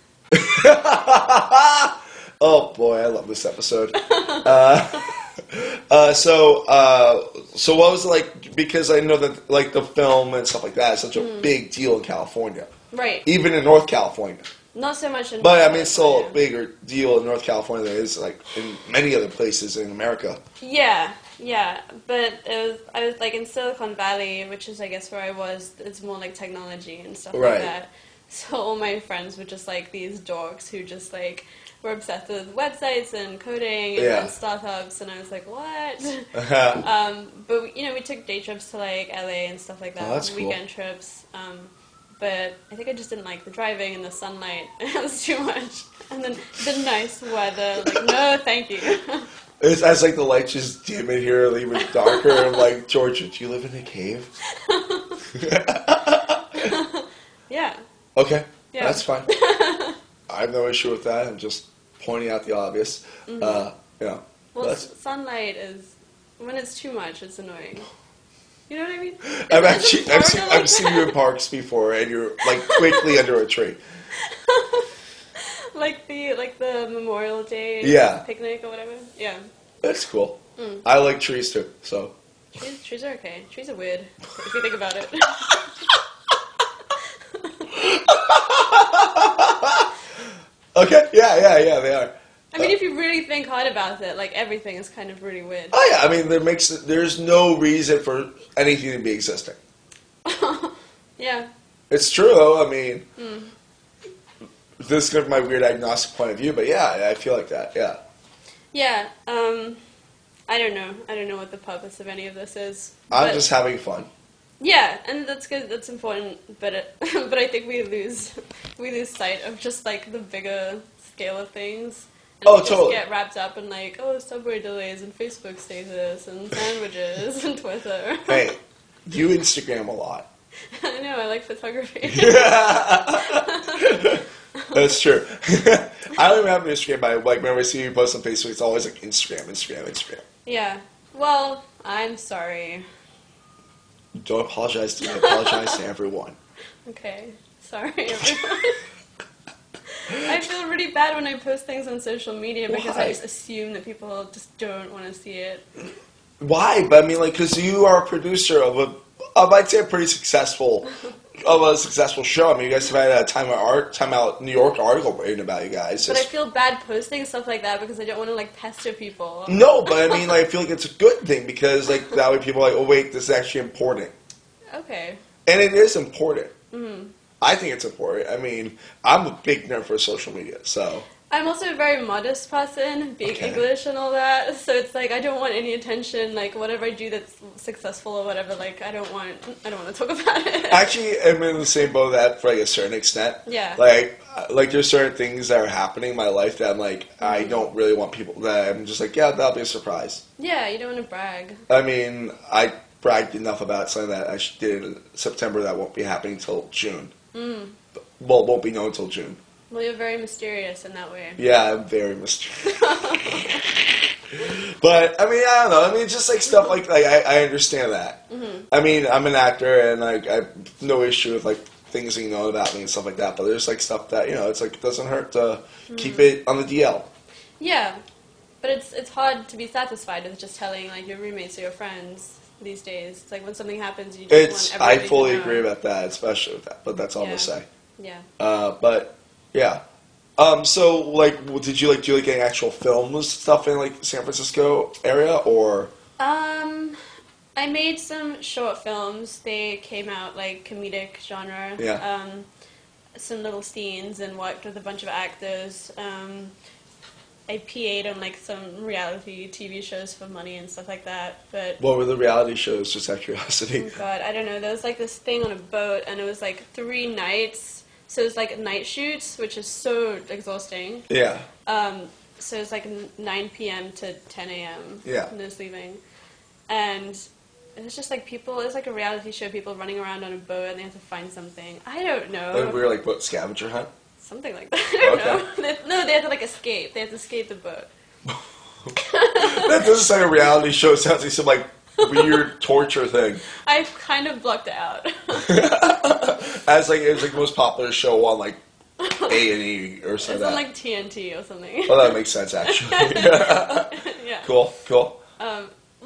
Oh boy, I love this episode. So what was it like? Because I know that like the film and stuff like that is such a big deal in California, Right. even in North California. Not so much in But I North mean, it's still a California. bigger deal in North California than it is like in many other places in America. Yeah, yeah. But I was like in Silicon Valley, which is I guess where I was. It's more like technology and stuff Right. like that. So all my friends were just like these dorks who just like were obsessed with websites and coding and, Yeah. and startups, and I was like, what? Oh, But we took day trips to like LA and stuff like that, Oh, that's cool. weekend trips. But I think I just didn't like the driving and the sunlight. It was too much. And then the nice weather, like no, thank you. It's as like the lights just dim in here, even darker. I'm like, Georgia, do you live in a cave? Yeah. Okay, Yeah. that's fine. I have no issue with that. I'm just pointing out the obvious. You know, Well, that's, sunlight is when it's too much, it's annoying. You know what I mean? I've seen you in parks before, and you're like quickly under a tree. like the Memorial Day Yeah. picnic or whatever. Yeah. That's cool. I like trees too. So Trees are okay. Trees are weird if you think about it. okay, yeah, they are. I mean, if you really think hard about it, like everything is kind of really weird. Oh yeah, I mean, there's no reason for anything to be existing. Yeah. It's true though. I mean, this is kind of my weird agnostic point of view, but yeah, I feel like that. Yeah. Yeah. I don't know. I don't know what the purpose of any of this is. I'm but- just having fun. Yeah, and that's good. That's important. But but I think we lose sight of just like the bigger scale of things. And Oh, we just totally. get wrapped up in like subway delays and Facebook status and sandwiches and Twitter. Hey, you Instagram a lot. I know. I like photography. That's true. I don't even have an Instagram, but like whenever I see you post on Facebook, it's always like Instagram. Yeah. Well, I'm sorry. Don't apologize to me. Apologize to everyone. Okay. Sorry, everyone. I feel really bad when I post things on social media because Why? I just assume that people just don't want to see it. Why? But I mean, like, because you are a producer of I'd say a pretty successful show. I mean, you guys have had a Time Out New York article written about you guys. But I feel bad posting stuff like that because I don't want to like pester people. No, but I mean, like, I feel like it's a good thing because, like, that way people are like, oh, wait, this is actually important. Okay. And it is important. Mm-hmm. I think it's important. I mean, I'm a big nerd for social media, so. I'm also a very modest person, being Okay. English and all that. So it's like I don't want any attention. Like whatever I do that's successful or whatever. Like I don't want to talk about it. Actually, I'm in the same boat with that for, like, a certain extent. Yeah. Like there's certain things that are happening in my life that I'm like, I don't really want people, that I'm just like, yeah, that'll be a surprise. Yeah, you don't want to brag. I mean, I bragged enough about something that I did in September that won't be happening until June. Well, it won't be known until June. Well, you're very mysterious in that way. Yeah, I'm very mysterious. But, I mean, I don't know. I mean, just, like, stuff like I understand that. I mean, I'm an actor, and, like, I have no issue with, like, things you know about me and stuff like that. But there's, like, stuff that, you know, it's, like, it doesn't hurt to keep it on the DL. Yeah, but it's hard to be satisfied with just telling like your roommates or your friends these days. It's like when something happens, you just want I everybody fully to know. agree about that, especially with that. But that's all I'm Yeah. going to say. Yeah. But yeah. So like, did you like do like any actual films stuff in like San Francisco area or? I made some short films. They came out like comedic genre. Yeah. Some little scenes and worked with a bunch of actors. I PA'd on like some reality TV shows for money and stuff like that. But What were the reality shows? Just out of curiosity. oh god, I don't know. There was like this thing on a boat, and it was like 3 nights. So it was like night shoots, which is so exhausting. Yeah. So it's like 9 p.m. to 10 a.m. Yeah. No sleeping. And it was just like people, it was like a reality show, people running around on a boat and they had to find something. I don't know. Like, we were like what, scavenger hunt. Something like that. I don't Okay. know. They had to like escape. They had to escape the boat. That doesn't sound like a reality show. It sounds like some like weird torture thing. I kind of blocked it out. As like it was like the most popular show on like A&E or It's something on like like TNT or something. that. Well, that makes sense actually. Yeah. Cool. Well,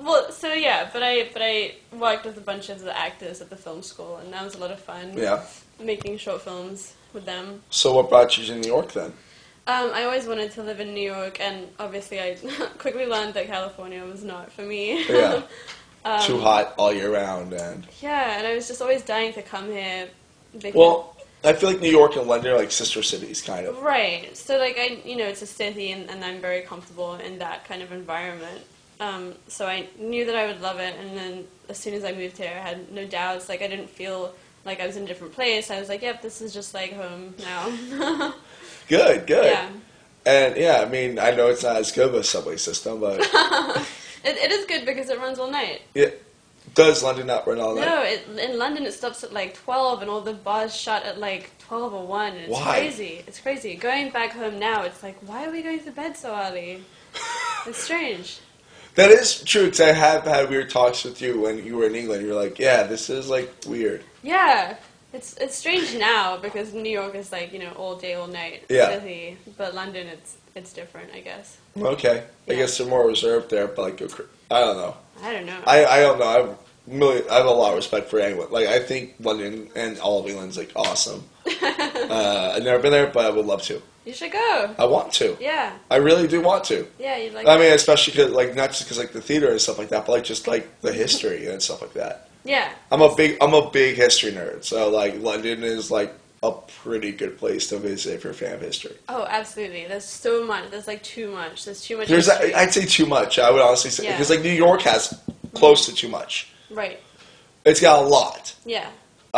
Well, so yeah, but I worked with a bunch of the actors at the film school, and that was a lot of fun. Yeah. Making short films with them. So what brought you to New York then? I always wanted to live in New York, and obviously I quickly learned that California was not for me. Yeah. Too hot all year round, and Yeah, and I was just always dying to come here. Because, well, I feel like New York and London are like sister cities, kind of. right. So like it's a city, and I'm very comfortable in that kind of environment. So I knew that I would love it, and then as soon as I moved here, I had no doubts. Like I didn't feel like I was in a different place. I was like, yep, this is just like home now. Good. Yeah. And yeah, I mean, I know it's not as good of a subway system, but It is good because it runs all night. does London not run all night? No, in London it stops at like 12, and all the bars shut at like 12 or 1. And it's Why? crazy. It's crazy. Going back home now, it's like, why are we going to bed so early? It's strange. That is true, because I have had weird talks with you when you were in England. You're like, yeah, this is like weird. Yeah. It's strange now because New York is like, all day, all night city. But London, it's different, I guess. Okay. I Yeah. guess they're more reserved there, but like, I don't know. I don't know. I don't know. I have a lot of respect for anyone. Like, I think London and all of England's like awesome. I've never been there, but I would love to. You should go. I want to. Yeah. I really do want to. Yeah, you'd like I mean, especially because, like, not just because like the theater and stuff like that, but like just like the history and stuff like that. Yeah. I'm a big history nerd, so like London is like a pretty good place to visit if you're a fan of history. Oh, absolutely. There's so much. There's like too much. There's too much. There's, history. I'd say too much. I would honestly say Yeah. because like New York has close to too much. Right. It's got a lot. Yeah.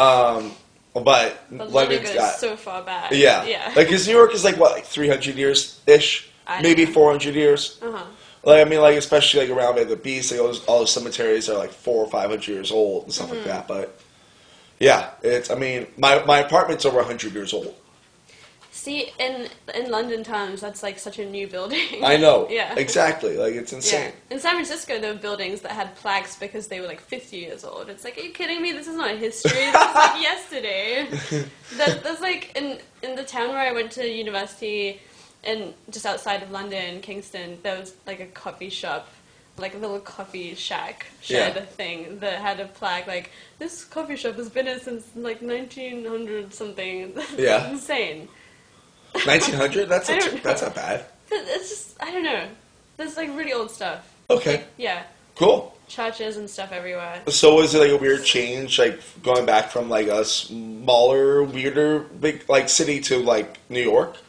But But London London's goes got so far back. yeah. Yeah. Like, because New York is like what, like 300 years ish, I maybe know. 400 years. Uh-huh. Like, I mean, like especially like around by the beach, like all those cemeteries are like 400 or 500 years old and stuff like Mm-hmm. that. But yeah, it's. I mean, my apartment's over 100 years old. See, in London terms, that's like such a new building. I know. Yeah. Exactly. Like, it's insane. Yeah. In San Francisco, there were buildings that had plaques because they were like 50 years old. It's like, are you kidding me? This is not history. This is like yesterday. That's like in the town where I went to university, and just outside of London, Kingston, there was like a coffee shop, like a little coffee shack shed Yeah. thing that had a plaque like, this coffee shop has been here since like 1900 something. Yeah. Insane. 1900? That's I don't know. that's not bad. But it's just, I don't know. There's like really old stuff. Okay. Yeah. Cool. Churches and stuff everywhere. So was it like a weird change, like going back from like a smaller, weirder, big like city to like New York?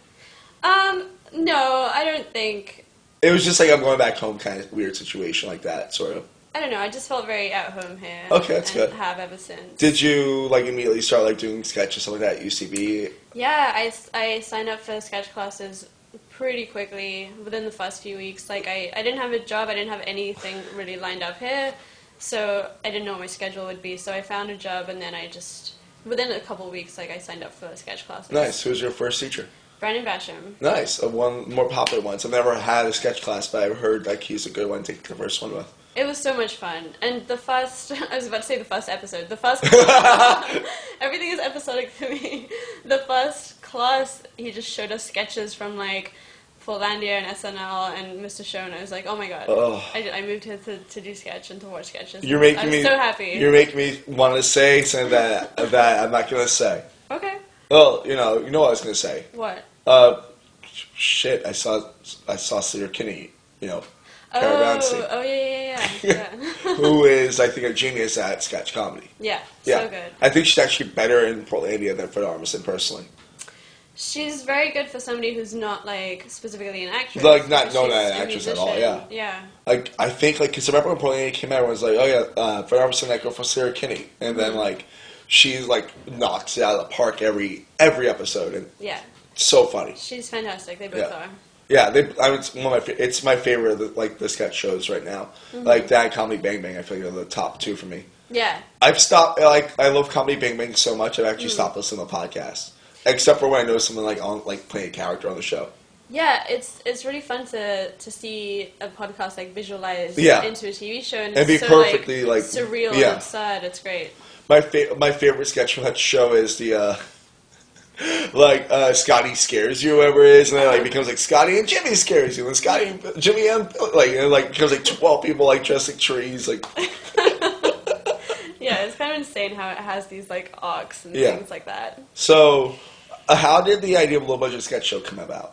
No, I don't think. It was just like I'm going back home kind of weird situation like that, sort of. I don't know. I just felt very at home here. Okay, that's and good. Have ever since. Did you like immediately start like doing sketches something like that at UCB? Yeah, I signed up for sketch classes pretty quickly within the first few weeks. Like I didn't have a job. I didn't have anything really lined up here, so I didn't know what my schedule would be. So I found a job, and then I just within a couple of weeks, like I signed up for sketch classes. Nice. Who was your first teacher? Brandon Basham. Nice. One more popular ones. I've never had a sketch class, but I've heard like he's a good one to take the first one with. It was so much fun. And the first, I was about to say the first episode. The first, everything is episodic to me. The first class, he just showed us sketches from like Finlandia and SNL and Mr. Show, and I was like, oh my god. Oh. I moved here to do sketch and to watch sketches. You're making I'm me so happy. You're making me want to say something that I'm not gonna say. Okay. Well, you know what I was gonna say. What? Shit! I saw Slater Kinney. Caravan Scene, Oh yeah. who is I think a genius at sketch comedy. Yeah, Yeah, so good. I think she's actually better in Portlandia than Fred Armisen personally. She's very good for somebody who's not like specifically an actress. Like, not known She's as an a actress at all, musician. yeah. Yeah. Like I think like because I remember when Portlandia came out, everyone was like, oh yeah, Fred Armisen that girl from Slater Kinney, and then like she's like knocks it out of the park every episode, and Yeah. so funny. She's fantastic. They both Yeah. are. Yeah, it's my favorite of the sketch shows right now. Like that and Comedy Bang Bang, I feel like are the top two for me. Yeah. I've stopped, I love Comedy Bang Bang so much, I've actually stopped listening to podcasts. Except for when I know someone playing a character on the show. Yeah, it's really fun to see a podcast like visualized Yeah. into a TV show and And it's be so perfectly, like, surreal yeah. and absurd. It's great. My favorite sketch from that show is the like Scotty scares you, whoever it is, and then like becomes like Scotty and Jimmy scares you, and Scotty and Jimmy and like and, like becomes like 12 people like dressed like trees, like. Yeah, it's kind of insane how it has these like arcs and Yeah. things like that. So, how did the idea of a low budget sketch show come about?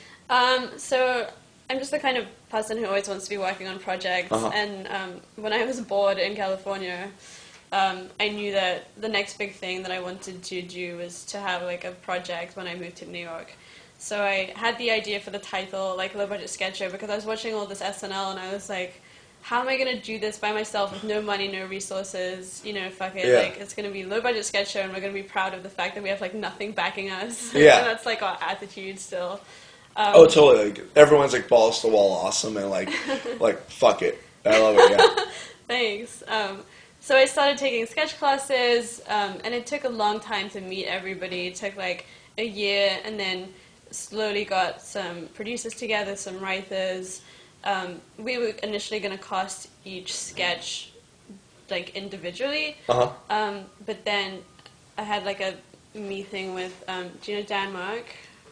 So I'm just the kind of person who always wants to be working on projects, Uh-huh. and when I was bored in California, I knew that the next big thing that I wanted to do was to have like a project when I moved to New York. So I had the idea for the title, like Low Budget Sketch Show, because I was watching all this SNL and I was like, how am I going to do this by myself with no money, no resources, you know, fuck it, Yeah. like, it's going to be Low Budget Sketch Show and we're going to be proud of the fact that we have, like, nothing backing us. Yeah. And that's, like, our attitude still. Oh, totally. Like, everyone's like balls to the wall awesome and like fuck it. I love it. Yeah. Thanks. So I started taking sketch classes, and it took a long time to meet everybody. It took, like, a year, and then slowly got some producers together, some writers. We were initially going to cast each sketch like individually, but then I had like a meeting with do you know Dan Mark?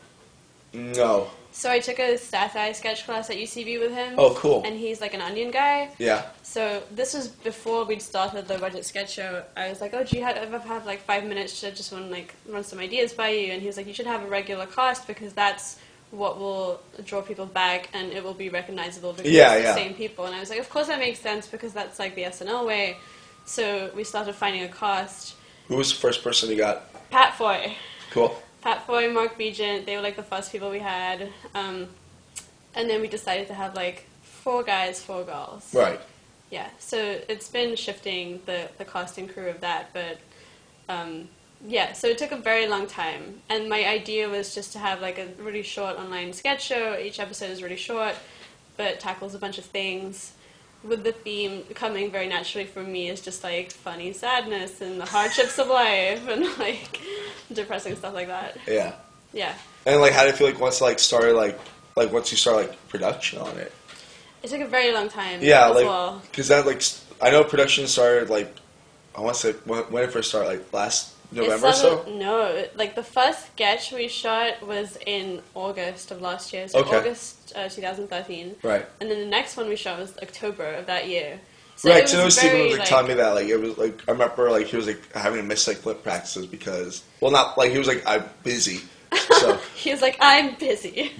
No. So I took a satire sketch class at UCB with him. Oh, cool. And he's like an onion guy. Yeah. So this was before we'd started the budget sketch show. I was like, oh, do you ever have like 5 minutes to just want to like run some ideas by you? And he was like, you should have a regular cast because that's what will draw people back and it will be recognizable because it's the same people. And I was like, of course that makes sense because that's like the SNL way. So we started finding a cast. Who was the first person you got? Pat Foy. Cool. Pat Foy, Mark Begent, they were like the first people we had. And then we decided to have like 4 guys, 4 girls. Right. Yeah, so it's been shifting the casting crew of that, but yeah, so it took a very long time. And my idea was just to have like a really short online sketch show. Each episode is really short, but tackles a bunch of things. With the theme coming very naturally for me is just like funny sadness and the hardships of life and like depressing stuff like that. Yeah. Yeah. And like, how do you feel like once like started like once you start like production on it? It took a very long time. Yeah, as like well. because that like I know production started like I want to say when it first started like last November or so. No, like the first sketch we shot was in August of last year, so Okay. August 2013. Right. And then the next one we shot was October of that year. So Right, it so Stephen very, was like telling me that like it was like I remember like he was like having to miss like flip practices because well not like he was like I'm busy. So he was like, I'm busy.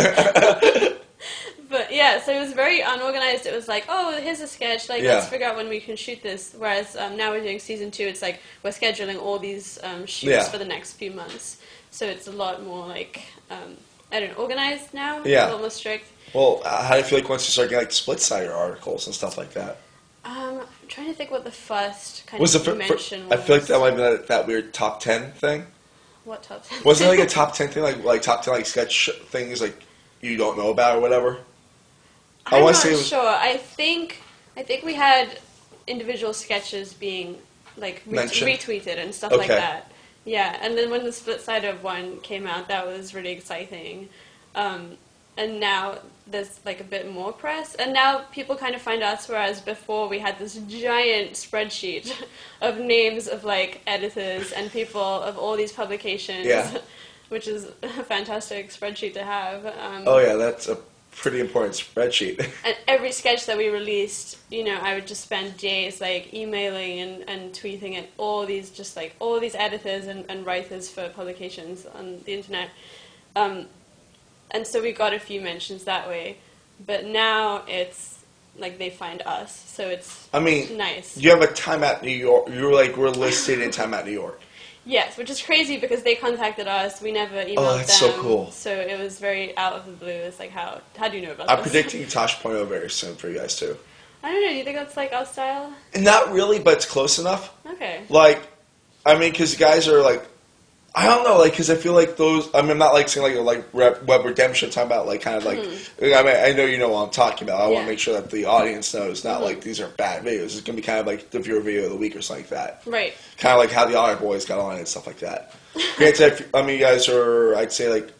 But yeah, so it was very unorganized. It was like, oh, here's a sketch. Like, Yeah. let's figure out when we can shoot this. Whereas now we're doing season 2. It's like we're scheduling all these shoots for the next few months. So it's a lot more like I don't know, organized now. Yeah. A little more strict. well, how do you feel like once you start getting like split sided articles and stuff like that? I'm trying to think what the first kind Was of the mention was. I feel like that might be that weird top 10 thing. What top 10? Wasn't it like a top 10 thing like top 10 like sketch things like you don't know about or whatever? I'm wanna not say it was- sure. I think we had individual sketches being like Mentioned? retweeted and stuff Okay. like that. Yeah, and then when the split side of one came out, that was really exciting. And now there's like a bit more press, and now people kind of find us. Whereas before we had this giant spreadsheet of names of like editors and people of all these publications, Yeah. which is a fantastic spreadsheet to have. Oh yeah, that's a pretty important spreadsheet. And every sketch that we released, you know, I would just spend days like emailing and tweeting at all these editors and writers for publications on the internet. And so we got a few mentions that way. But now it's like they find us, so it's I mean, nice. you have a Time Out New York. We're listed in Time Out New York. Yes, which is crazy because they contacted us. We never emailed Oh, that's so them. cool. So it was very out of the blue. It's like, how do you know about I'm this? predicting Tosh.0 very soon for you guys too. I don't know. Do you think that's like our style? Not really, but it's close enough. Okay. Like, I mean, because guys are like, I don't know, like, because I feel like those. I mean, I'm not like saying like Web Redemption. Talking about like kind of like. I mean, I know you know what I'm talking about. I want Yeah. to make sure that the audience knows. Not like these are bad videos. It's gonna be kind of like the viewer video of the week or something like that. Right. Kind of like how the Otter Boys got on it and stuff like that. Granted, I mean, you guys are, I'd say, like,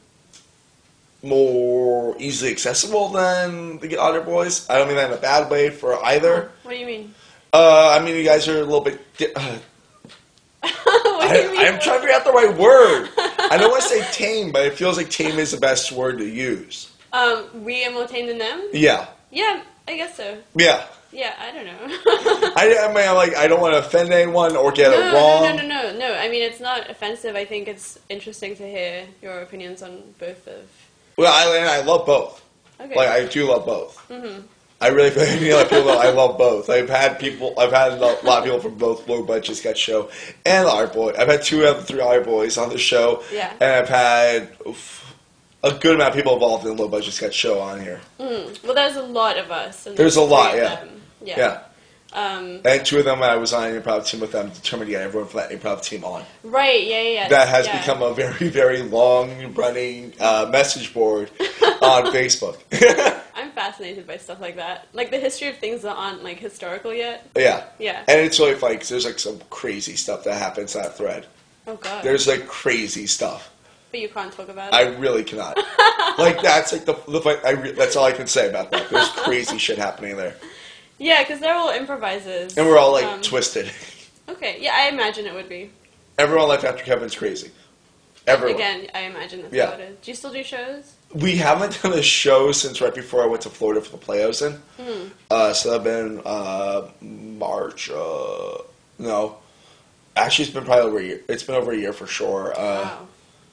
more easily accessible than the Otter Boys. I don't mean that in a bad way for either. What do you mean? I mean, you guys are a little bit... What do you mean? I'm trying to figure out the right word. I don't want to say tame, but it feels like tame is the best word to use. We are more tame than them? Yeah. Yeah, I guess so. Yeah. Yeah, I don't know. I mean, like, I don't want to offend anyone or get it wrong. No. I mean, it's not offensive. I think it's interesting to hear your opinions on both of... Well, I love both. Okay. Like, I do love both. Mm-hmm. I really feel like people know I love both. I've had a lot of people from both Low Budget Sketch Show and Art Boy. I've had 2 out of the 3 Art Boys on the show. Yeah. And I've had a good amount of people involved in the Low Budget Sketch Show on here. Well, there's a lot of us. And There's a lot, 3 of yeah. them. Yeah. And 2 of them, I was on an improv team with them, determined to get everyone from that improv team on. Right, yeah. That has become a very, very long-running message board on Facebook. I'm fascinated by stuff like that. Like, the history of things that aren't, like, historical yet. Yeah. Yeah. And it's really funny because there's, like, some crazy stuff that happens in that thread. Oh, God. There's, like, crazy stuff. But you can't talk about it? I really cannot. Like, that's, like, that's all I can say about that. There's crazy shit happening there. Yeah, because they're all improvisers. And we're all, like, twisted. Okay, yeah, I imagine it would be. Everyone Life After Kevin's crazy. Everyone. Again, I imagine that's how it is. Do you still do shows? We haven't done a show since right before I went to Florida for the Play I was in. So that'd been March. No. Actually, it's been probably over a year. It's been over a year for sure. Wow.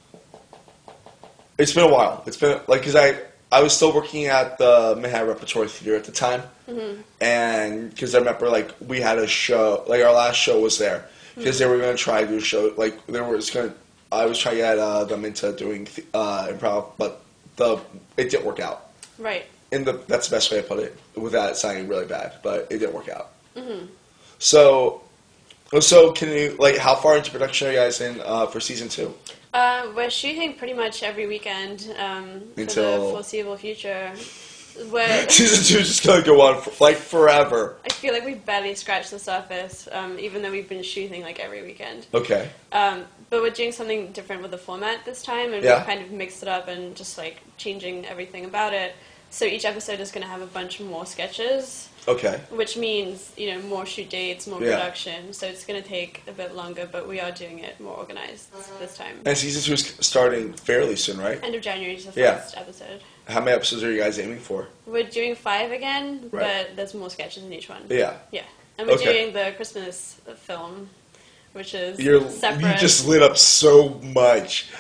It's been a while. It's been, like, because I was still working at the Manhattan Repertory Theater at the time. And because I remember, like, we had a show, like, our last show was there. Because they were going to try to do a show, like, I was trying to get them into doing improv, but it didn't work out. Right. That's the best way to put it, without it sounding really bad, but it didn't work out. So can you, like, how far into production are you guys in for season 2? We're shooting pretty much every weekend for Until the foreseeable future. season 2 is just going to go on for, like, forever. I feel like we've barely scratched the surface, even though we've been shooting, like, every weekend. Okay. But we're doing something different with the format this time, and we've kind of mixed it up and just, like, changing everything about it. So each episode is going to have a bunch more sketches. Okay. Which means, more shoot dates, more production. So it's going to take a bit longer, but we are doing it more organized this time. And season 2 is starting fairly soon, right? End of January is the first episode. How many episodes are you guys aiming for? We're doing 5 again, but there's more sketches in each one. Yeah. Yeah. And we're doing the Christmas film, which is separate. You just lit up so much.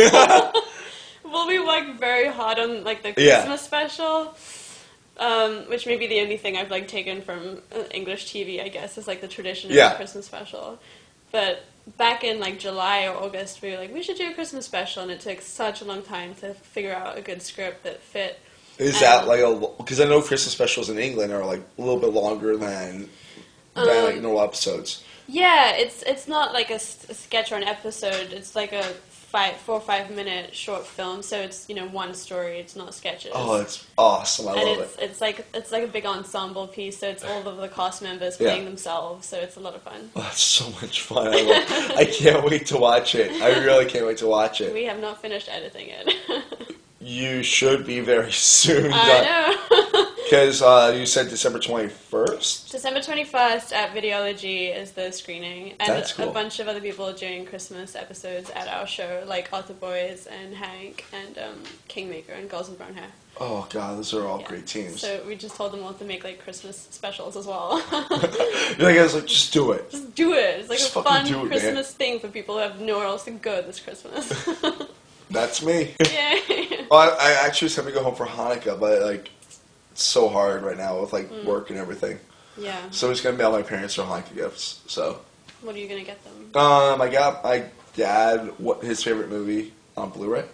Well, we worked very hard on, like, the Christmas special. Which may be the only thing I've, like, taken from English TV, I guess, is, like, the tradition of the Christmas special. But back in, like, July or August, we were like, we should do a Christmas special, and it took such a long time to figure out a good script that fit. Is that, like, because I know Christmas specials in England are, like, a little bit longer than like, normal episodes. Yeah, it's not like a sketch or an episode. It's like a 4 or 5 minute short film, so it's one story. It's not sketches. Oh, it's awesome! I love it. It's like a big ensemble piece. So it's all of the cast members playing themselves. So it's a lot of fun. Oh, it's so much fun! I can't wait to watch it. I really can't wait to watch it. We have not finished editing it. You should be very soon. I know. Because you said December 21st? December 21st at Videology is the screening. And That's cool. A bunch of other people are doing Christmas episodes at our show, like Arthur Boys and Hank and Kingmaker and Girls with Brown Hair. Oh, God, those are all great teams. So we just told them all to make, like, Christmas specials as well. You're like, just do it. Just do it. It's like just a fun Christmas thing for people who have nowhere else to go this Christmas. That's me. Yay. Well, I actually was having to go home for Hanukkah, but, like, it's so hard right now with, like, work and everything. Yeah. So I'm just going to mail my parents their Hanukkah gifts, so. What are you going to get them? I got my dad his favorite movie on Blu-ray.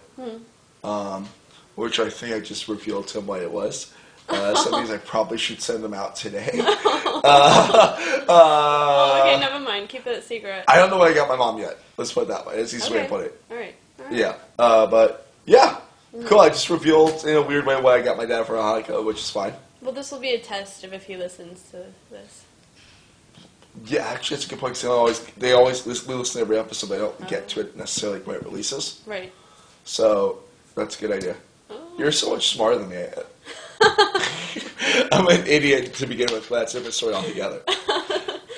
Which I think I just revealed to him what it was. So that means I probably should send them out today. Okay, never mind. Keep it secret. I don't know what I got my mom yet. Let's put it that way. That's the easiest way to put it. All right. Yeah. But, yeah. Cool. I just revealed in a weird way what I got my dad for Hanukkah, which is fine. Well, this will be a test of if he listens to this. Yeah, actually, that's a good point. Cause they always listen to every episode, but they don't get to it necessarily when it releases. Right. So, that's a good idea. You're so much smarter than me. I'm an idiot to begin with, but that's a different story altogether.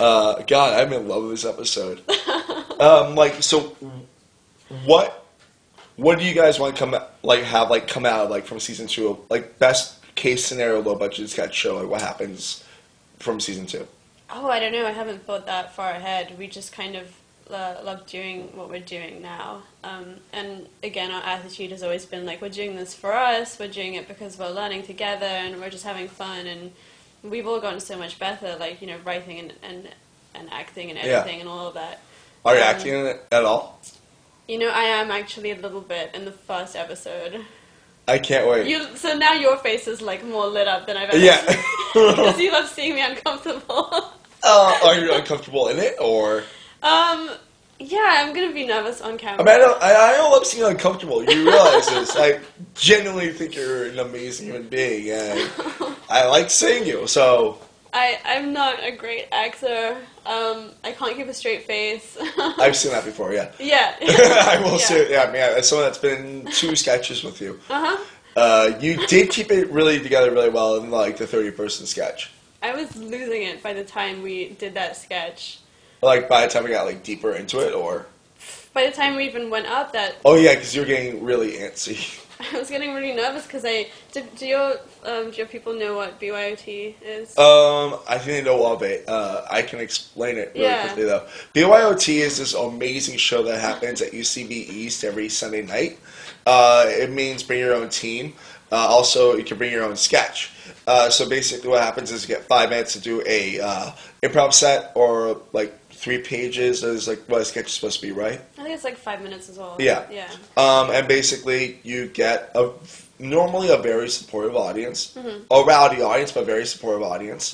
God, I'm in love with this episode. So, what What do you guys want to come out like from season 2? Like best case scenario, low budget sketch show. Like what happens from season 2? Oh, I don't know. I haven't thought that far ahead. We just kind of love doing what we're doing now. And again, our attitude has always been like, we're doing this for us. We're doing it because we're learning together, and we're just having fun. And we've all gotten so much better, like, you know, writing and acting and editing and all of that. Are you acting in it at all? You know, I am actually a little bit in the first episode. I can't wait. So now your face is like more lit up than I've ever Yeah. seen. Because you love seeing me uncomfortable. Are you uncomfortable in it, or? Yeah, I'm gonna be nervous on camera. I mean, I don't love seeing you uncomfortable. You realize this. I genuinely think you're an amazing human being, and I like seeing you, so... I'm not a great actor. I can't keep a straight face. I've seen that before, yeah. Yeah. I will say, yeah, I mean, as someone that's been in 2 sketches with you, you did keep it really together really well in, like, the 30-person sketch. I was losing it by the time we did that sketch. Like, by the time we got, like, deeper into it, or? By the time we even went up that... Oh, yeah, because you were getting really antsy. I was getting really nervous because do your people know what BYOT is? I think they know of it. I can explain it really quickly, though. BYOT is this amazing show that happens at UCB East every Sunday night. It means bring your own team. Also, you can bring your own sketch. So basically what happens is you get 5 minutes to do a improv set, or like 3 pages is like what a sketch is supposed to be, right? I think it's like 5 minutes as well. Yeah. Yeah. And basically you get normally a very supportive audience, a rowdy audience, but very supportive audience.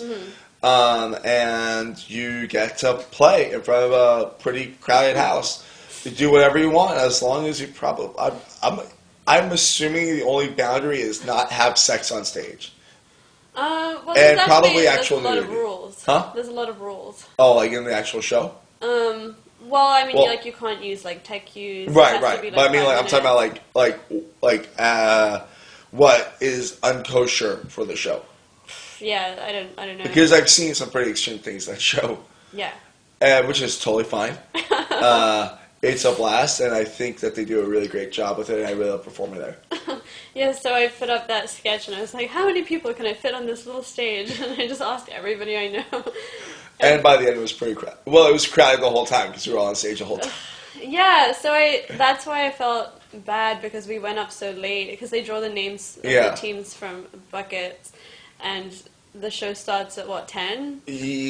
And you get to play in front of a pretty crowded house. You do whatever you want, as long as you probably... I'm assuming the only boundary is not have sex on stage. Well, and probably actual nudity. There's a lot nudity. of rules. Huh? There's a lot of rules. Oh, like in the actual show? Well, I mean, you can't use like tech cues. Right, It has to be, right. But I mean, like, I'm talking about what is unkosher for the show. Yeah, I don't know. Because I've seen some pretty extreme things that show. Yeah. Which is totally fine. It's a blast, and I think that they do a really great job with it, and I really love performing there. Yeah, so I put up that sketch, and I was like, how many people can I fit on this little stage? And I just asked everybody I know. And by the end, it was pretty crowded. Well, it was crowded the whole time, because we were all on stage the whole time. Yeah, so that's why I felt bad, because we went up so late, because they draw the names of the teams from buckets, and the show starts at, what, 10?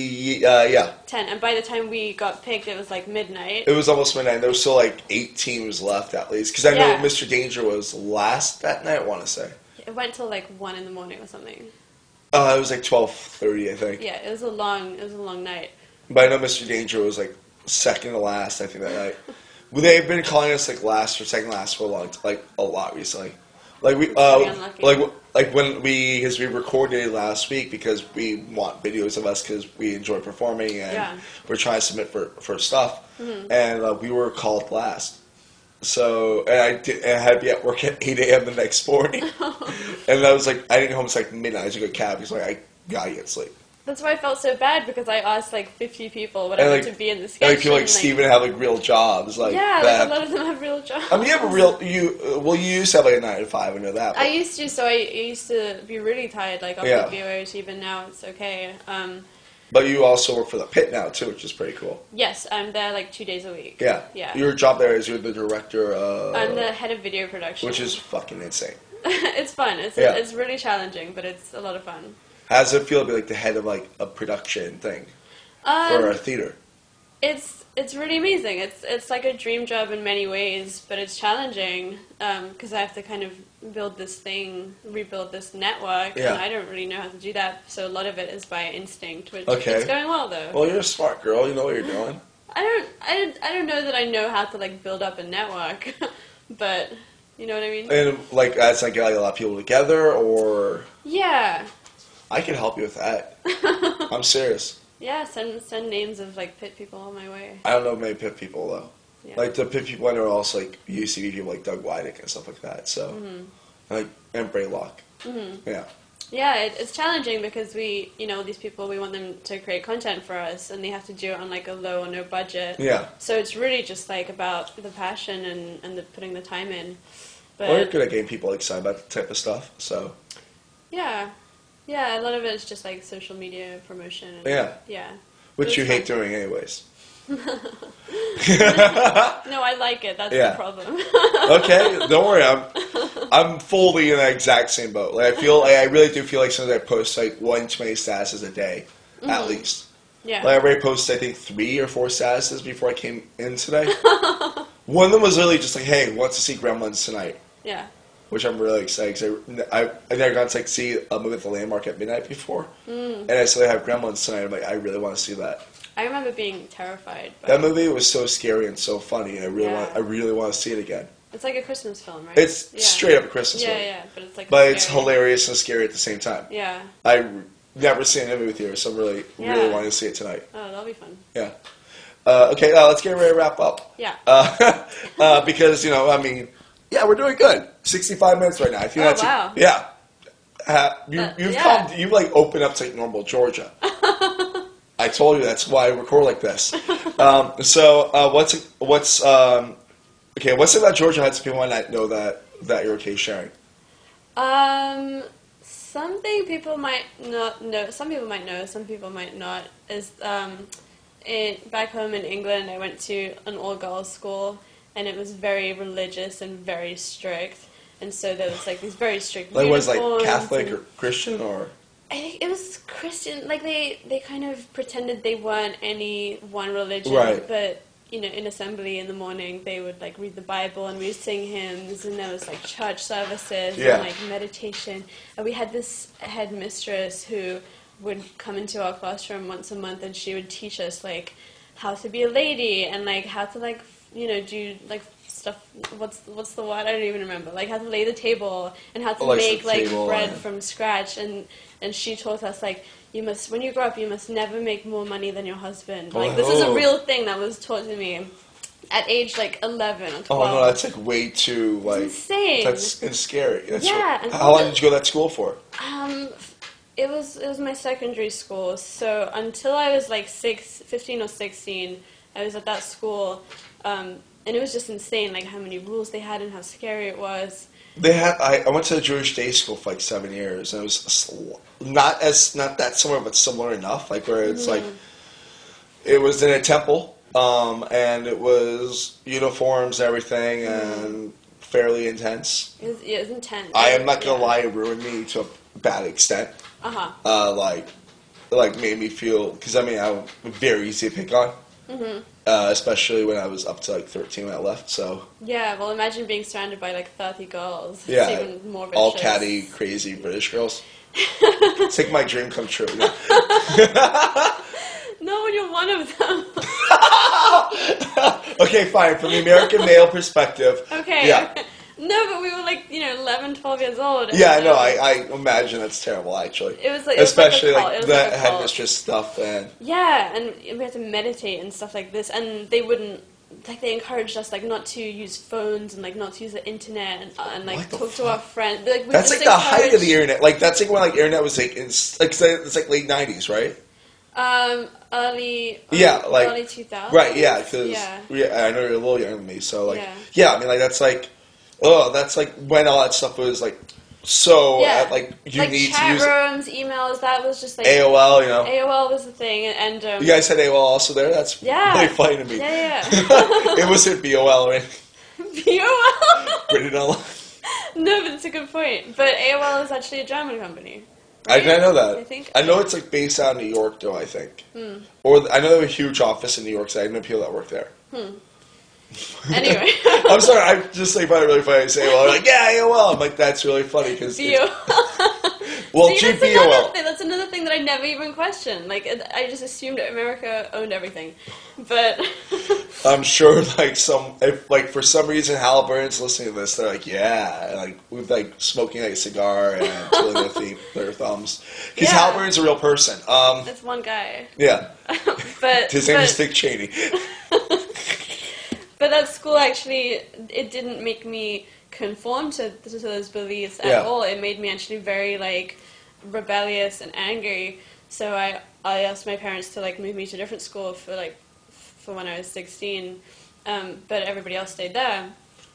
Yeah. 10, and by the time we got picked, it was like midnight. It was almost midnight. There was still like 8 teams left, at least. Because I know Mr. Danger was last that night, I want to say. It went till like 1 in the morning or something. It was like 12:30, I think. Yeah, it was a long night. But I know Mr. Danger was like second to last, I think, that night. They've been calling us like last or second last for a lot recently. Like we because we recorded last week because we want videos of us because we enjoy performing and we're trying to submit for stuff, and we were called last. So and I had to be at work at 8 a.m. the next morning, and I was like, I didn't get home until like midnight. I took a cab. He's like, I gotta get sleep. That's why I felt so bad, because I asked like 50 people whatever to be in the sketch. And like people like Steven have like real jobs, like a lot of them have real jobs. I mean, you used to have like a 9 to 5. I know that. But. I used to, so I used to be really tired, like after BYOT, but now it's okay. But you also work for the Pit now too, which is pretty cool. Yes, I'm there like 2 days a week. Yeah. Your job there is you're the director of... I'm the head of video production. Which is fucking insane. It's fun. It's really challenging, but it's a lot of fun. How does it feel to be like the head of like a production thing for a theater? It's really amazing. It's like a dream job in many ways, but it's challenging because I have to kind of rebuild this network, and I don't really know how to do that. So a lot of it is by instinct, which it's going well though. Well, you're a smart girl. You know what you're doing. I don't know that I know how to like build up a network, but you know what I mean. And like as I get like a lot of people together, or I can help you with that. I'm serious. Yeah, send names of like Pit people on my way. I don't know many Pit people though. Yeah. Like the Pit people I know are also like UCB people like Doug Wydick and stuff like that. So like and Braylock. Yeah. Yeah, it's challenging because these people, we want them to create content for us, and they have to do it on like a low or no budget. Yeah. So it's really just like about the passion and putting the time in. But Well, you're good at getting people excited about the type of stuff, so. yeah, a lot of it is just like social media promotion. And, Yeah. Yeah. Which But you it's hate fun. doing anyways. No, I like it. That's Yeah. the problem. Okay, don't worry. I'm fully in the exact same boat. Like I really do feel like sometimes I post like 1 too many statuses a day, at least. Yeah. Like I already posted I think 3 or 4 statuses before I came in today. One of them was literally just like, "Hey, wants to see Gremlins tonight," Yeah. which I'm really excited because I never got to like see a movie at the Landmark at midnight before, and I saw they have Gremlins tonight. I'm like, I really want to see that. I remember being terrified. By That movie was so scary and so funny, and Yeah. I really want to see it again. It's like a Christmas film, right? It's Yeah. straight up a Christmas Yeah, movie. yeah, but it's like. But it's scary. hilarious and scary at the same time. Yeah. Never seen a movie with you, so I'm really Yeah. wanting to see it tonight. Oh, that'll be fun. Yeah. Okay, let's get ready to wrap up. Yeah. Because, we're doing good. 65 minutes right now. If you Oh, had to- wow. Yeah. You've yeah. you've like opened up to like normal Georgia. I told you that's why I record like this. What's it about Georgia Heights if people might not know that you're okay sharing? Something people might not know. Some people might know. Some people might not. Is back home in England, I went to an all-girls school, and it was very religious and very strict. And so there was like these very strict. Like was like uniforms Catholic and- or Christian or? I think it was Christian. Like they kind of pretended they weren't any one religion, Right. but in assembly in the morning they would like read the Bible and we'd sing hymns, and there was like church services Yeah. and like meditation. And we had this headmistress who would come into our classroom once a month, and she would teach us like how to be a lady and like how to like do like stuff. What's the word? I don't even remember. Like how to lay the table and how to Like make the like table bread and- from scratch. And she taught us like when you grow up you must never make more money than your husband. Like this is a Oh. real thing that was taught to me at age like 11 or 12. Oh no, that's like way too like insane. It's scary. That's Yeah, and how long did you go to that school for? It was my secondary school, so until I was like 15 or 16, I was at that school, and it was just insane, like how many rules they had and how scary it was. I went to a Jewish day school for like 7 years, and it was not that similar, but similar enough. Like where it's like it was in a temple, and it was uniforms, and everything, and fairly intense. It was intense. I am not gonna Yeah. lie, it ruined me to a bad extent. Uh-huh. Like made me feel because I'm very easy to pick on, especially when I was up to like 13 when I left. So Yeah, well imagine being surrounded by like 30 girls. yeah, It's even more all vicious. catty, crazy British girls. It's like my dream come true. Yeah. No, when you're one of them. Okay, fine. From the American male perspective, Okay. Yeah. No, but we were like, 11, 12 years old. and, yeah, I know. I imagine that's terrible, actually. It was like especially it was like a cult. like It was the like a cult. headmistress stuff and Yeah, and we had to meditate and stuff like this, and they wouldn't. Like they encouraged us like not to use phones and like not to use the internet and like What the talk to fuck? our friends. Like, we that's just like the height of the encouraged- internet. Like that's like when like internet was like it's like late 90s, right? Early Yeah, like- early 2000s. Right, yeah, because yeah. I know you're a little younger than me, so like, Yeah. yeah, I mean, like that's like, that's like when all that stuff was like, so Yeah. like you like need to chat use rooms, emails. That was just like AOL, you know. AOL was the thing, and You guys had AOL also there. That's yeah, really funny to me. Yeah. It wasn't BOL or anything. AOL. Written online. No, but it's a good point. But AOL is actually a German company. I didn't know that. I think. I know it's like based out of New York, though. I think, or I know they have a huge office in New York. So I know people that work there. Anyway. I'm sorry. I just like find it really funny to say AOL. Like, yeah, AOL. I'm like, that's really funny because well, See, GBOL. that's another thing that I never even questioned. Like, I just assumed that America owned everything. But I'm sure, if for some reason Halliburton's listening to this, they're like, yeah, like with like smoking like a cigar and twiddling their thumbs. Because Yeah. Halliburton's a real person. that's one guy. Yeah, But his name is Dick Cheney. But that school actually, it didn't make me conform to those beliefs at Yeah. all. It made me actually very like rebellious and angry. So I asked my parents to like move me to a different school for when I was 16, but everybody else stayed there.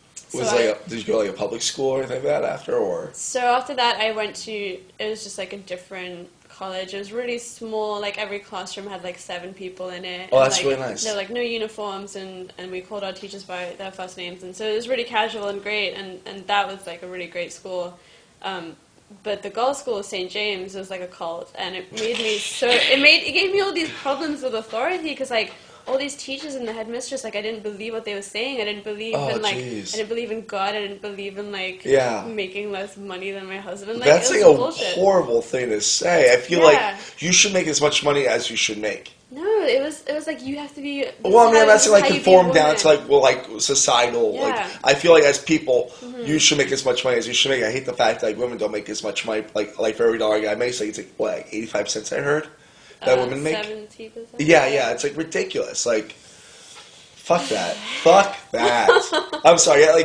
Did you go like a public school or anything like that after, or? So after that, I went to, it was just like a different college. It was really small, like every classroom had like 7 people in it. Oh, that's like, really nice. There were like no uniforms, and we called our teachers by their first names, and so it was really casual and great, and that was like a really great school. But the girls' school of St. James was like a cult, and it made me it gave me all these problems with authority, because like all these teachers and the headmistress, like I didn't believe what they were saying. I didn't believe in like geez. I didn't believe in God. I didn't believe in like making less money than my husband. Like, that's like a bullshit. horrible thing to say. I feel like you should make as much money as you should make. No, it was like you have to be. Well, I mean, that's like conform down to like societal. Yeah. Like I feel like as people, you should make as much money as you should make. I hate the fact that like women don't make as much money. Like for every dollar a guy makes, like it's like what, like 85 cents. I heard that women make. 70%. Yeah, it's like ridiculous. Like. Fuck that. Fuck that. I'm sorry. I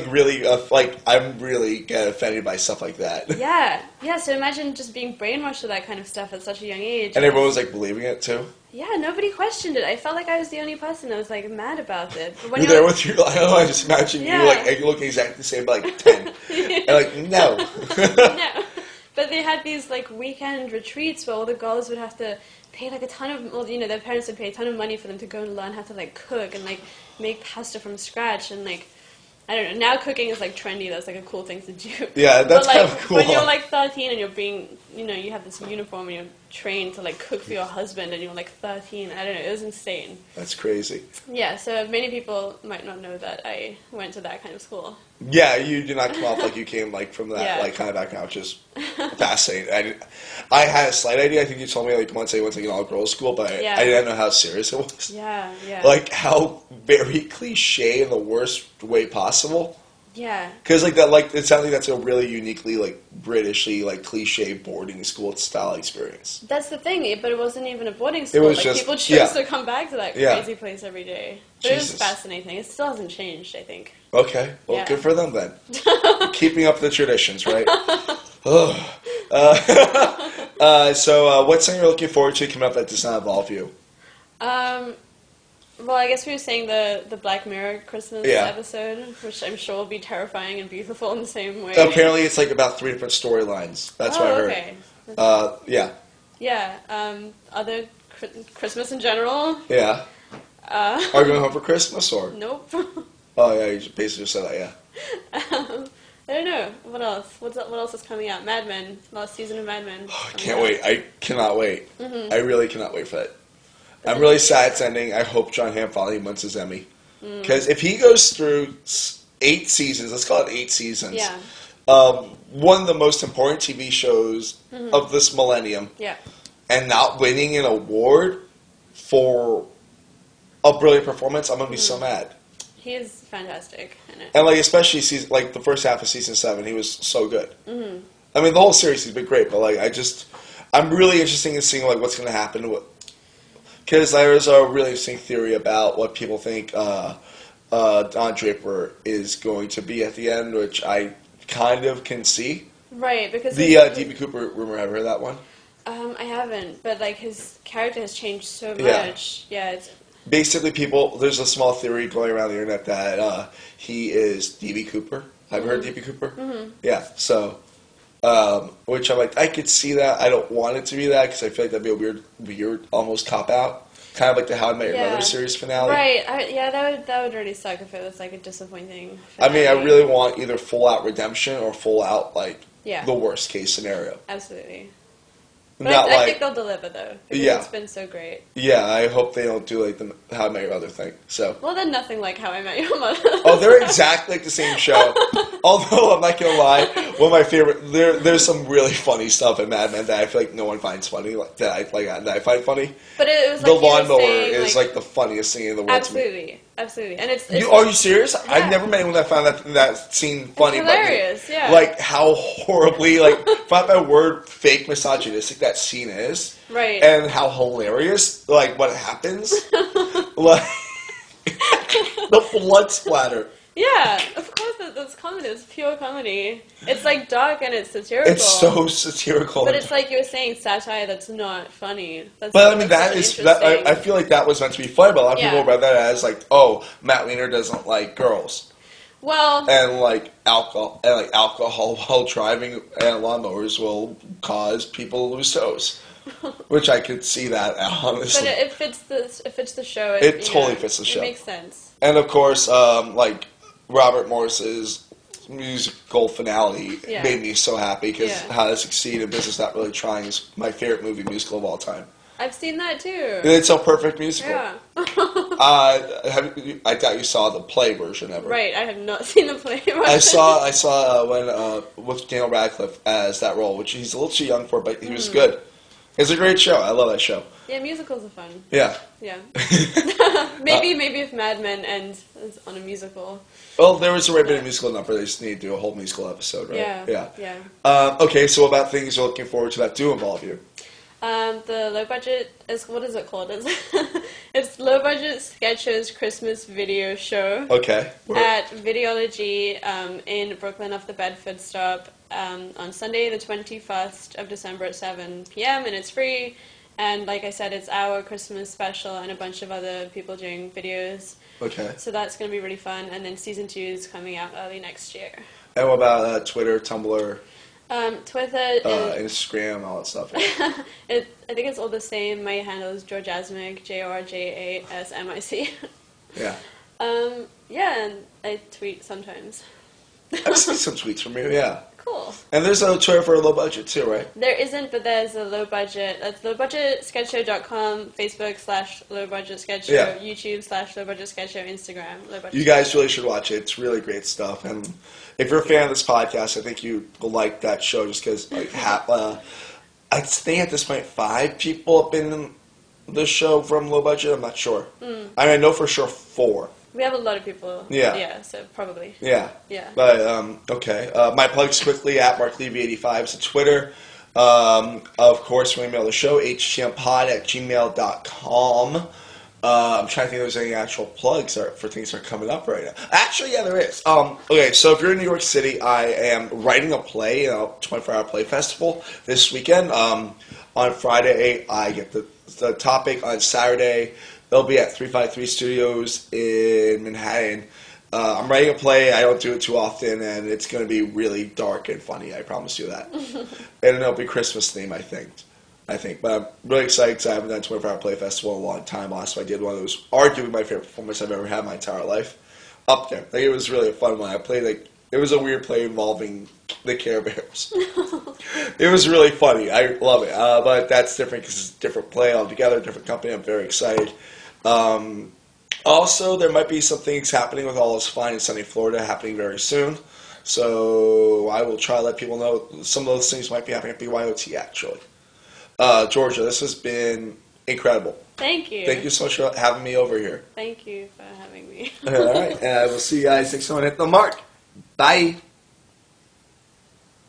I'm really get offended by stuff like that. Yeah. So imagine just being brainwashed with that kind of stuff at such a young age. And everyone was like believing it too. Yeah, nobody questioned it. I felt like I was the only person that was like mad about it. But when you're there with your, I don't know, I just imagine you like looking exactly the same, but like 10. And like, no. No. But they had these like weekend retreats where all the girls would have to pay like a ton of, well, you know, their parents would pay a ton of money for them to go and learn how to like cook and like make pasta from scratch, and like, I don't know, now cooking is like trendy, that's like a cool thing to do. Yeah, that's like, kind of cool. When you're like 13 and you're being, you know, you have this uniform and you're trained to like cook for your husband and you're like 13, I don't know, it was insane. That's crazy. Yeah, so many people might not know that I went to that kind of school. Yeah, you did not come off like you came like from that like kind of background, which is fascinating. I had a slight idea. I think you told me like once I went to an all-girls school, but I didn't know how serious it was. Yeah. Like how very cliche in the worst way possible. Yeah. Because like that, like it sounds like that's a really uniquely like Britishly like cliche boarding school style experience. That's the thing, but it wasn't even a boarding school. It was like just, people chose to come back to that crazy place every day. But Jesus. it was fascinating. It still hasn't changed, I think. Okay, well, good for them then. Keeping up the traditions, right? So, what's something you're looking forward to coming up that does not involve you? Well, I guess we were saying the Black Mirror Christmas episode, which I'm sure will be terrifying and beautiful in the same way. Apparently, it's like about 3 different storylines. That's what I heard. Okay. Yeah. Yeah. Other Christmas in general. Yeah. Are you going home for Christmas or? Nope. Oh yeah, you basically just said that. Yeah. I don't know. What else? What else is coming out? Mad Men. Last season of Mad Men. Oh, I can't wait. I cannot wait. Mm-hmm. I really cannot wait for that. I'm really sad it's ending. I hope John Hamm finally wins his Emmy. Because if he goes through 8 seasons, let's call it 8 seasons. Yeah. One of the most important TV shows of this millennium. Yeah. And not winning an award for a brilliant performance, I'm gonna be so mad. He is fantastic in it. And like especially like the first half of season 7, he was so good. Mm-hmm. I mean, the whole series has been great, but like I'm really interested in seeing like what's gonna happen. Because there's a really interesting theory about what people think Don Draper is going to be at the end, which I kind of can see. Right, because the D.B. Cooper rumor. Have you heard that one? I haven't, but like his character has changed so much. Yeah. It's basically, there's a small theory going around the internet that he is D.B. Cooper. Have you heard of D.B. Cooper? Mm-hmm. Yeah, so, which I'm like, I could see that. I don't want it to be that because I feel like that'd be a weird, almost cop-out. Kind of like the How I Met Your Mother series finale. Right, that would really suck if it was like a disappointing finale. I mean, I really want either full-out redemption or full-out, like, the worst-case scenario. Absolutely. But I think they'll deliver, though. Because it's been so great. Yeah, I hope they don't do, like, the How I Met Your Mother thing, so. Well, they're nothing like How I Met Your Mother. Oh, they're exactly like the same show. Although, I'm not gonna lie, one of my favorite, there's some really funny stuff in Mad Men that I feel like no one finds funny, that I find funny. But it was like the lawnmower is like the funniest thing in the world. Absolutely. And it's are you serious? Yeah. I've never met anyone that found that scene funny. It's hilarious, yeah. Like how horribly, like, find my word, fake misogynistic that scene is. Right. And how hilarious, like, what happens. Like, the blood splatter. Yeah, of course that's comedy. It's pure comedy. It's like dark and it's satirical. It's so satirical. But it's like you were saying, satire that's not funny. That's But I mean, that's that really is that. I feel like that was meant to be funny, but a lot of people Yeah. read that as like, oh, Matt Weiner doesn't like girls Well, and like alcohol while driving and lawnmowers will cause people to lose toes. Which I could see that honestly. but it fits the show. It totally fits the show. It makes sense. And of course, like Robert Morris's musical finale Yeah. made me so happy because Yeah. How to Succeed in Business Not Really Trying is my favorite movie musical of all time. I've seen that too. And it's a perfect musical. Yeah. I doubt you saw the play version ever. Right. I have not seen the play. I saw when with Daniel Radcliffe as that role, which he's a little too young for, but he was good. It's a great show. I love that show. Yeah, musicals are fun. Yeah. Yeah. maybe if Mad Men ends on a musical. Well, there was already been a musical enough where they just need to do a whole musical episode, right? Yeah. Okay, so what about things you're looking forward to that do involve you? The low budget is, what is it called? It's low budget sketches Christmas video show. Okay. At Videology in Brooklyn off the Bedford stop on Sunday the 21st of December at 7 p.m. and it's free. And like I said, it's our Christmas special and a bunch of other people doing videos. Okay. So that's going to be really fun. And then season 2 is coming out early next year. And what about Twitter, Tumblr, Twitter, Instagram, all that stuff? I think it's all the same. My handle is Georgasmic, Jorjasmic. Yeah. Yeah, and I tweet sometimes. I've seen some tweets from you, yeah. Cool. And there's a Twitter for a low budget too, right? There isn't, but there's a low budget. That's lowbudgetsketchshow.com, Facebook /lowbudgetsketchshow, Yeah. YouTube /lowbudgetsketchshow, Instagram lowbudget. You guys really should watch it. It's really great stuff. And if you're a fan of this podcast, I think you will like that show just because like, I think at this point 5 people have been in the show from low budget. I'm not sure. I know for sure 4. We have a lot of people. Yeah. Yeah, so probably. Yeah. Yeah. But, okay. My plugs quickly at MarkLevy85 is on Twitter. Of course, you can email the show, htmpod@gmail.com. I'm trying to think if there's any actual plugs for things that are coming up right now. Actually, yeah, there is. Okay, so if you're in New York City, I am writing a play, 24-hour play festival this weekend. On Friday, I get the topic. On Saturday, they'll be at 353 Studios in Manhattan. I'm writing a play. I don't do it too often, and it's going to be really dark and funny. I promise you that. And it'll be Christmas theme, I think. But I'm really excited because I haven't done a 24-hour play festival in a long time. Last time I did one, it was arguably my favorite performance I've ever had in my entire life. Up there. Like, it was really a fun one. I played, it was a weird play involving the Care Bears. It was really funny. I love it. But that's different because it's a different play altogether, different company. I'm very excited. Also, there might be some things happening with All Is Fine in sunny Florida happening very soon. So I will try to let people know some of those things might be happening at BYOT, actually. Georgia, this has been incredible. Thank you. Thank you so much for having me over here. Thank you for having me. All right, and I will see you guys next time on Hit the Mark. Bye.